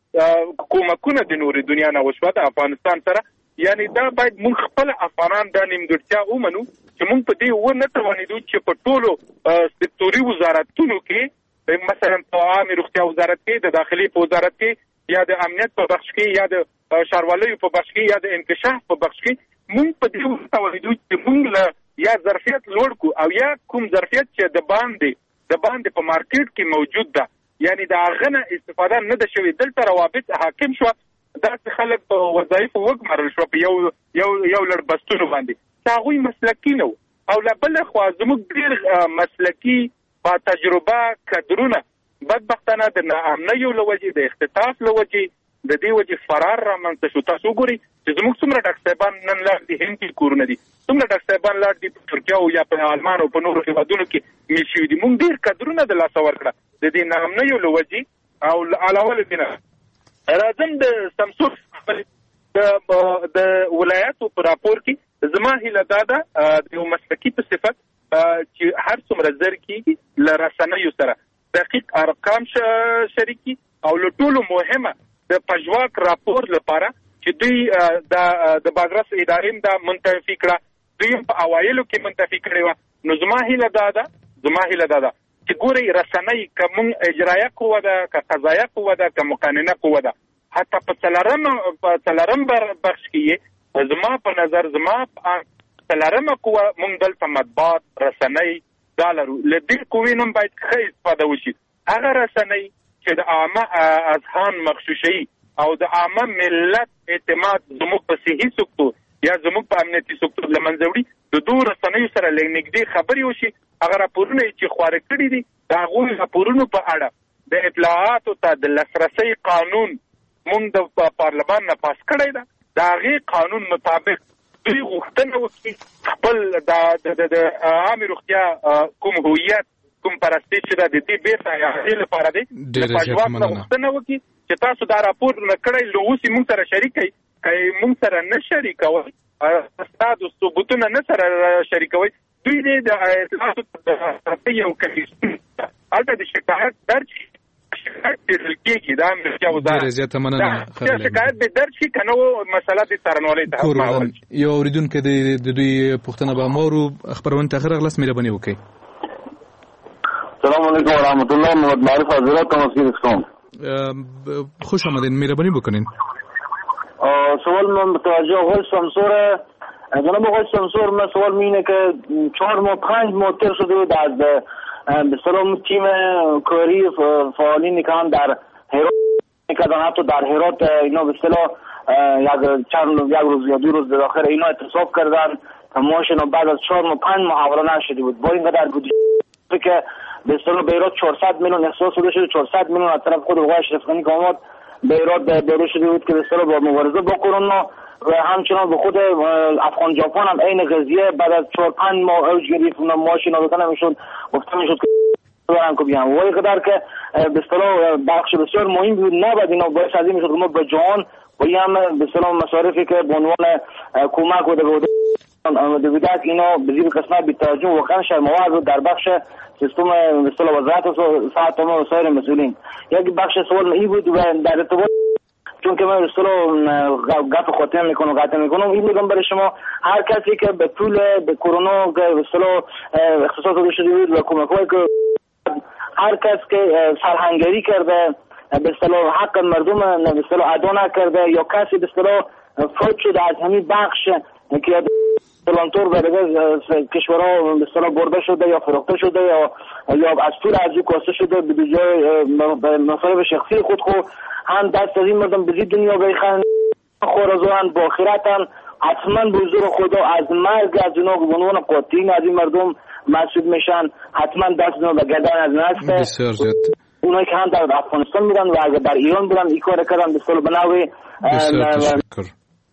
کومکونه د نورې دنیا نه وشوه د افغانستان سره. یعنې دا باید موږ خپل افغانان دا نیمګړتیا ومنو چې موږ په دې ونه توانېدو چې په ټولو سکتوري وزارتونو کې مثلا په عامه روغتیا وزارت کې، د داخلي په وزارت کې، یا د امنیت په بخش کې، یا د ښاروالۍ په بخش کې، یا د انکشاف په بخش کې موږ په دې ونه توانېدو چې موږ له یا ظرفیت لوړ کړو او یا کوم ظرفیت چې د باندې د باندې په مارکیټ کې موجود ده، یعنې د هغه نه استفاده نه ده شوې. دلته روابط حاکم شوه، داسې خلک په وظایفو وګمارل شوه په یو یو یو لړ بستونو باندې چې هغوی مسلکي نه وو. او له بله خوا زموږ ډېر مسلکي با تجربه کدرونه بدبختانه د ناامنیو له وجې، د اختطاف له وجې، د دې وجې فرار رامنځته شو. تاسو وګورئ چې زموږ څومره ډاکټر صاحبان نن لاړ دي هند کې کورونه دي، څومره ډاکټر صاحبان لاړ دي په ترکیه او یا په آلمان او په نورو هېوادونو کې میل شوي دي. موږ ډېر کدرونه د لاسه ورکړه د دې ناامنیو له وجې. او علاوه له دې نه راځم د سمسور د ولایاتو په راپور کې زما هیله دا ده د یو مسلکي په صفت چې هر څومره زر کېږي له رسنیو سره دقیق ارقام شریکي، او له ټولو مهمه د پژواک راپور لپاره چې دوی د بازرس ادارې دا منتفي کړه، دوی په اوایلو کې منتفي کړې وه. نو زما هیله دا ده زما هیله دا ده چې ګورئ رسنۍ که موږ اجرایه قوه ده، که قضایه قوه ده، که مقننه قوه ده، حتی په څلرم په څلرم بخش کې زما په نظر زما څلرمه قوه موږ دلته مطبوعات رسنۍ دا لرو. له دې قوې نه باید ښه استفاده وشي. هغه رسنۍ چې د عامه اذهان مغشوشوي او د عامه ملت اعتماد زموږ په صحي سکتور یا زموږ په امنیتي سکتور له منځه وړي، د دوو رسنیو سره لږ نږدې خبرې وشي. هغه راپورونه چې خواره کړي دي د هغوی راپورونو په اړه د اطلاعاتو ته د لاسرسۍ قانون موږ د پارلمان نه پاس کړی ده. د هغې قانون مطابق دوی غوښتنه وکړي خپل د عامې روغتیا کوم هویت کوم پرستش چې ده د دې بېرته اعادې لپاره دی د پژواک نه غوښتنه وکړي چې تاسو دا راپور نه کړی له اوس یې موږ سره شریک کړئ. که یې موږ سره نه شریکوئ، ستاسو ثبوتونه نه سره شریکوئ، دوی دې د اطلاعاتو د یو کمیسیون هلته د شکایت درج شکایت پیدل کېږي د عامې روغتیا وزارت شکایت دې درج شي، که نه مسله دې څارنوالۍ ته حکمول شي. یو اورېدونکی دی د دوی پوښتنه به مورو خپرونې ته ښه راغلاست، مهرباني وکړئ. السلام علیکم و رحمت الله. محمد معروف حضرت تمسکین اسلام. خوش آمدین، مهربانی بکنین. سوال من متوجه آقای سمسور. جناب آقای سمسور، من سوال می اینه که چهار ماه پنج ماه تر شده بود از به اصطلاح تیم کاری فعالینی که هم در هرات میکردن، حتی در هرات اینا به اصطلاح یک چند یک روز یا دو روز به داخل اینا اعتصاب کردن، ماشینا بعد از چهار ماه پنج ماه حواله نشده بود. با اینقدر بودجه که به اصطلاح به ایراد چهارصد میلیون احساس شده، چهارصد میلیون از طرف خود آقای اشرف غنی که آمد به ایراد بیرون شده بود که به اصطلاح با مبارزه با کرونا و همچنان به خود افغان ژاپن هم عین قضیه بعد از چهار پنج ماه اوج گرفت، ماشینا بکنه میشد گفته میشد که دارن که بیان و اینقدر که به اصطلاح بخش بسیار مهم بود نباید اینا باعث از این میشد که ما به جهان و این هم به اصطلاح مصارفی که به عنوان کمک و دوده آمده بوده که اینا به زیر قسمت بی توجه واقعا شرم‌آور در بخش سیستم به اصطلاح وزارت صحت و سایر مسئولین. یک بخش سوال این بود و در ارتباط چون که من به اصطلاح گپ خاطر میکنم قطع میکنم این میگم برای شما هر کسی که به طول به کرونا به اصطلاح اختصاص داشته بود و کمک‌هایی که هر کس که سرهنگری کرده به اصطلاح حق مردم به اصطلاح ادا نکرده یا کسی به اصطلاح فوت شده از همین بخش که پلانتور به کشورها به اصطلاح برده شده یا فروخته شده یا یا از طول ارزی کاسته شده به جای مصارف شخصی خود خو هم دست از این مردم به دنیا بخن خورزوان با آخرتن حتما به حضور خدا از مرگ از اونا به عنوان قاتلین از این مردم مسئول میشن، حتما دست اونا به گردن از نسته بسیار زیاد اونایی که هم در افغانستان میرن و اگر در ایران بودن این کار کردن به اصطلاح به نوعی. بسیار تشکر.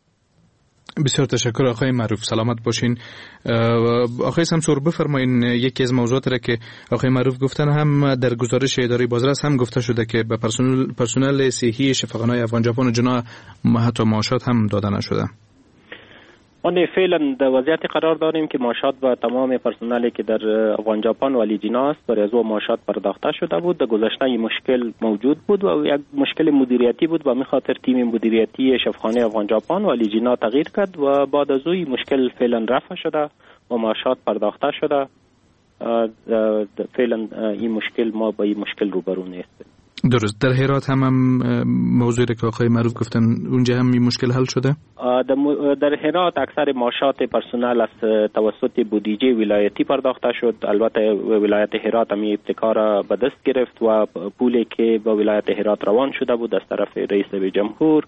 بسیار تشکر آقای معروف، سلامت باشین. آقای سمسور بفرمایین یکی از موضوعات را که آقای معروف گفتن هم در گزارش اداره بازرس هم گفته شده که به پرسنل پرسنل صحی شفاخانه‌های افغان ژاپن و جنا حتی معاشات هم داده نشده. ما فعلا در وضعیت قرار داریم که معاشات با تمام پرسنلی که در افغان ژاپن و لیجینا است برای از او معاشات پرداخته شده بود. در گذشته این مشکل موجود بود و یک مشکل مدیریتی بود و به خاطر تیم مدیریتی شفاخانه افغان ژاپن و لیجینا تغییر کرد و بعد از او مشکل فعلا رفع شده و معاشات پرداخته شده. فعلا این مشکل ما با این مشکل روبرو نیستیم. درست. در هرات هم, هم موضوعی که آقای معروف گفتن اونجا هم این مشکل حل شده؟ در هرات اکثر معاشات پرسنل از توسط بودجه ولایتی پرداخته شد. البته ولایت هرات هم ابتکار به دست گرفت و پولی که با ولایت هرات روان شده بود از طرف رئیس جمهور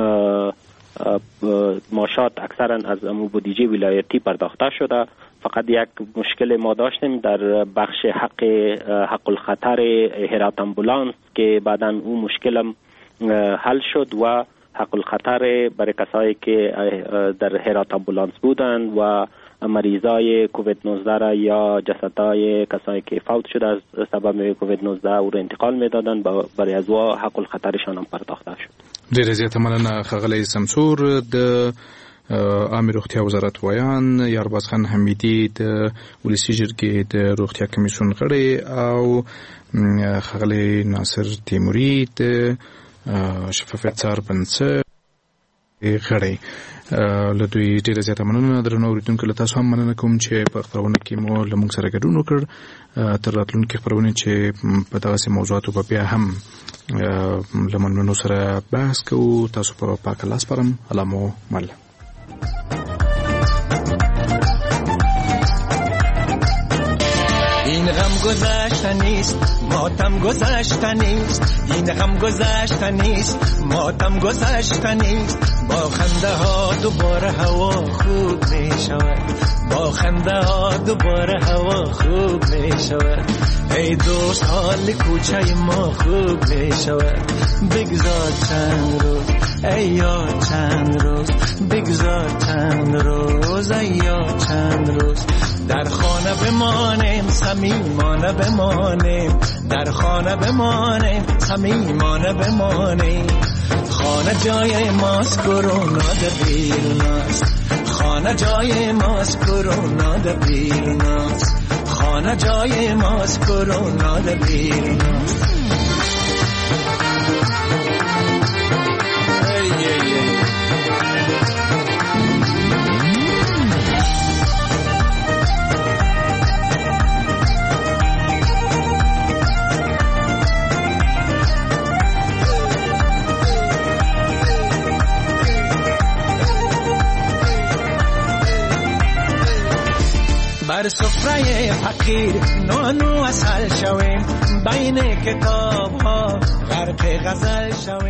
معاشات اکثرا از بودجه ولایتی پرداخته شده. فقط یک مشکل ما داشتیم در بخش حق حق الخطر هرات امبولانس که بعداً اون مشکلم حل شد و حق الخطر برای کسایی که در هرات امبولانس بودن و مریضای کووید نوزده را یا جسدهای کسایی که فوت شده از سبب کووید نوزده او را انتقال میدادن برای از وا حق الخطرشان هم پرداخته شد. ډیر زیاته مننه ښاغلی سمسور. د عامه روغتیا وزارت ویان یارباز خان حمیدي د ولسی جرګې د روغتیا کمیسیون غړی او ښاغلی ناصر تیموري د شفافیت څار بنسټ غړی. له دوی ډیره زیاته مننه. درنو اوریدونکو له تاسو هم مننه کوم چې په خبرونه کې مو له موږ سره ګډون وکړ. تر راتلونکي خبرونه چې په دغسې موضوعاتو به بیا هم له مننو سره بحث کوو. تاسو په پاک الله سپارم. الله مو مل. این غم گذشته نیست، ماتم گذشته نیست. این غم گذشته نیست، ماتم گذشته نیست. با خنده ها دوباره هوا خوب می شود. با خنده ها دوباره هوا خوب می شود. ای دوست حال کوچه ما خوب می شود. بگذار چند روز ای یار چند روز، بگذار چند روز ای یار چند روز. در خانه بمانیم صمیمانه بمانیم، در خانه بمانیم صمیمانه بمانیم. خانه جای ماست، کرونا در بیروناست. خانه جای ماست، کرونا در بیروناست. خانه جای ماست، کرونا در بیروناست. بر سفره فقیر نان و عسل شویم، بین کتاب ها غرق غزل شویم.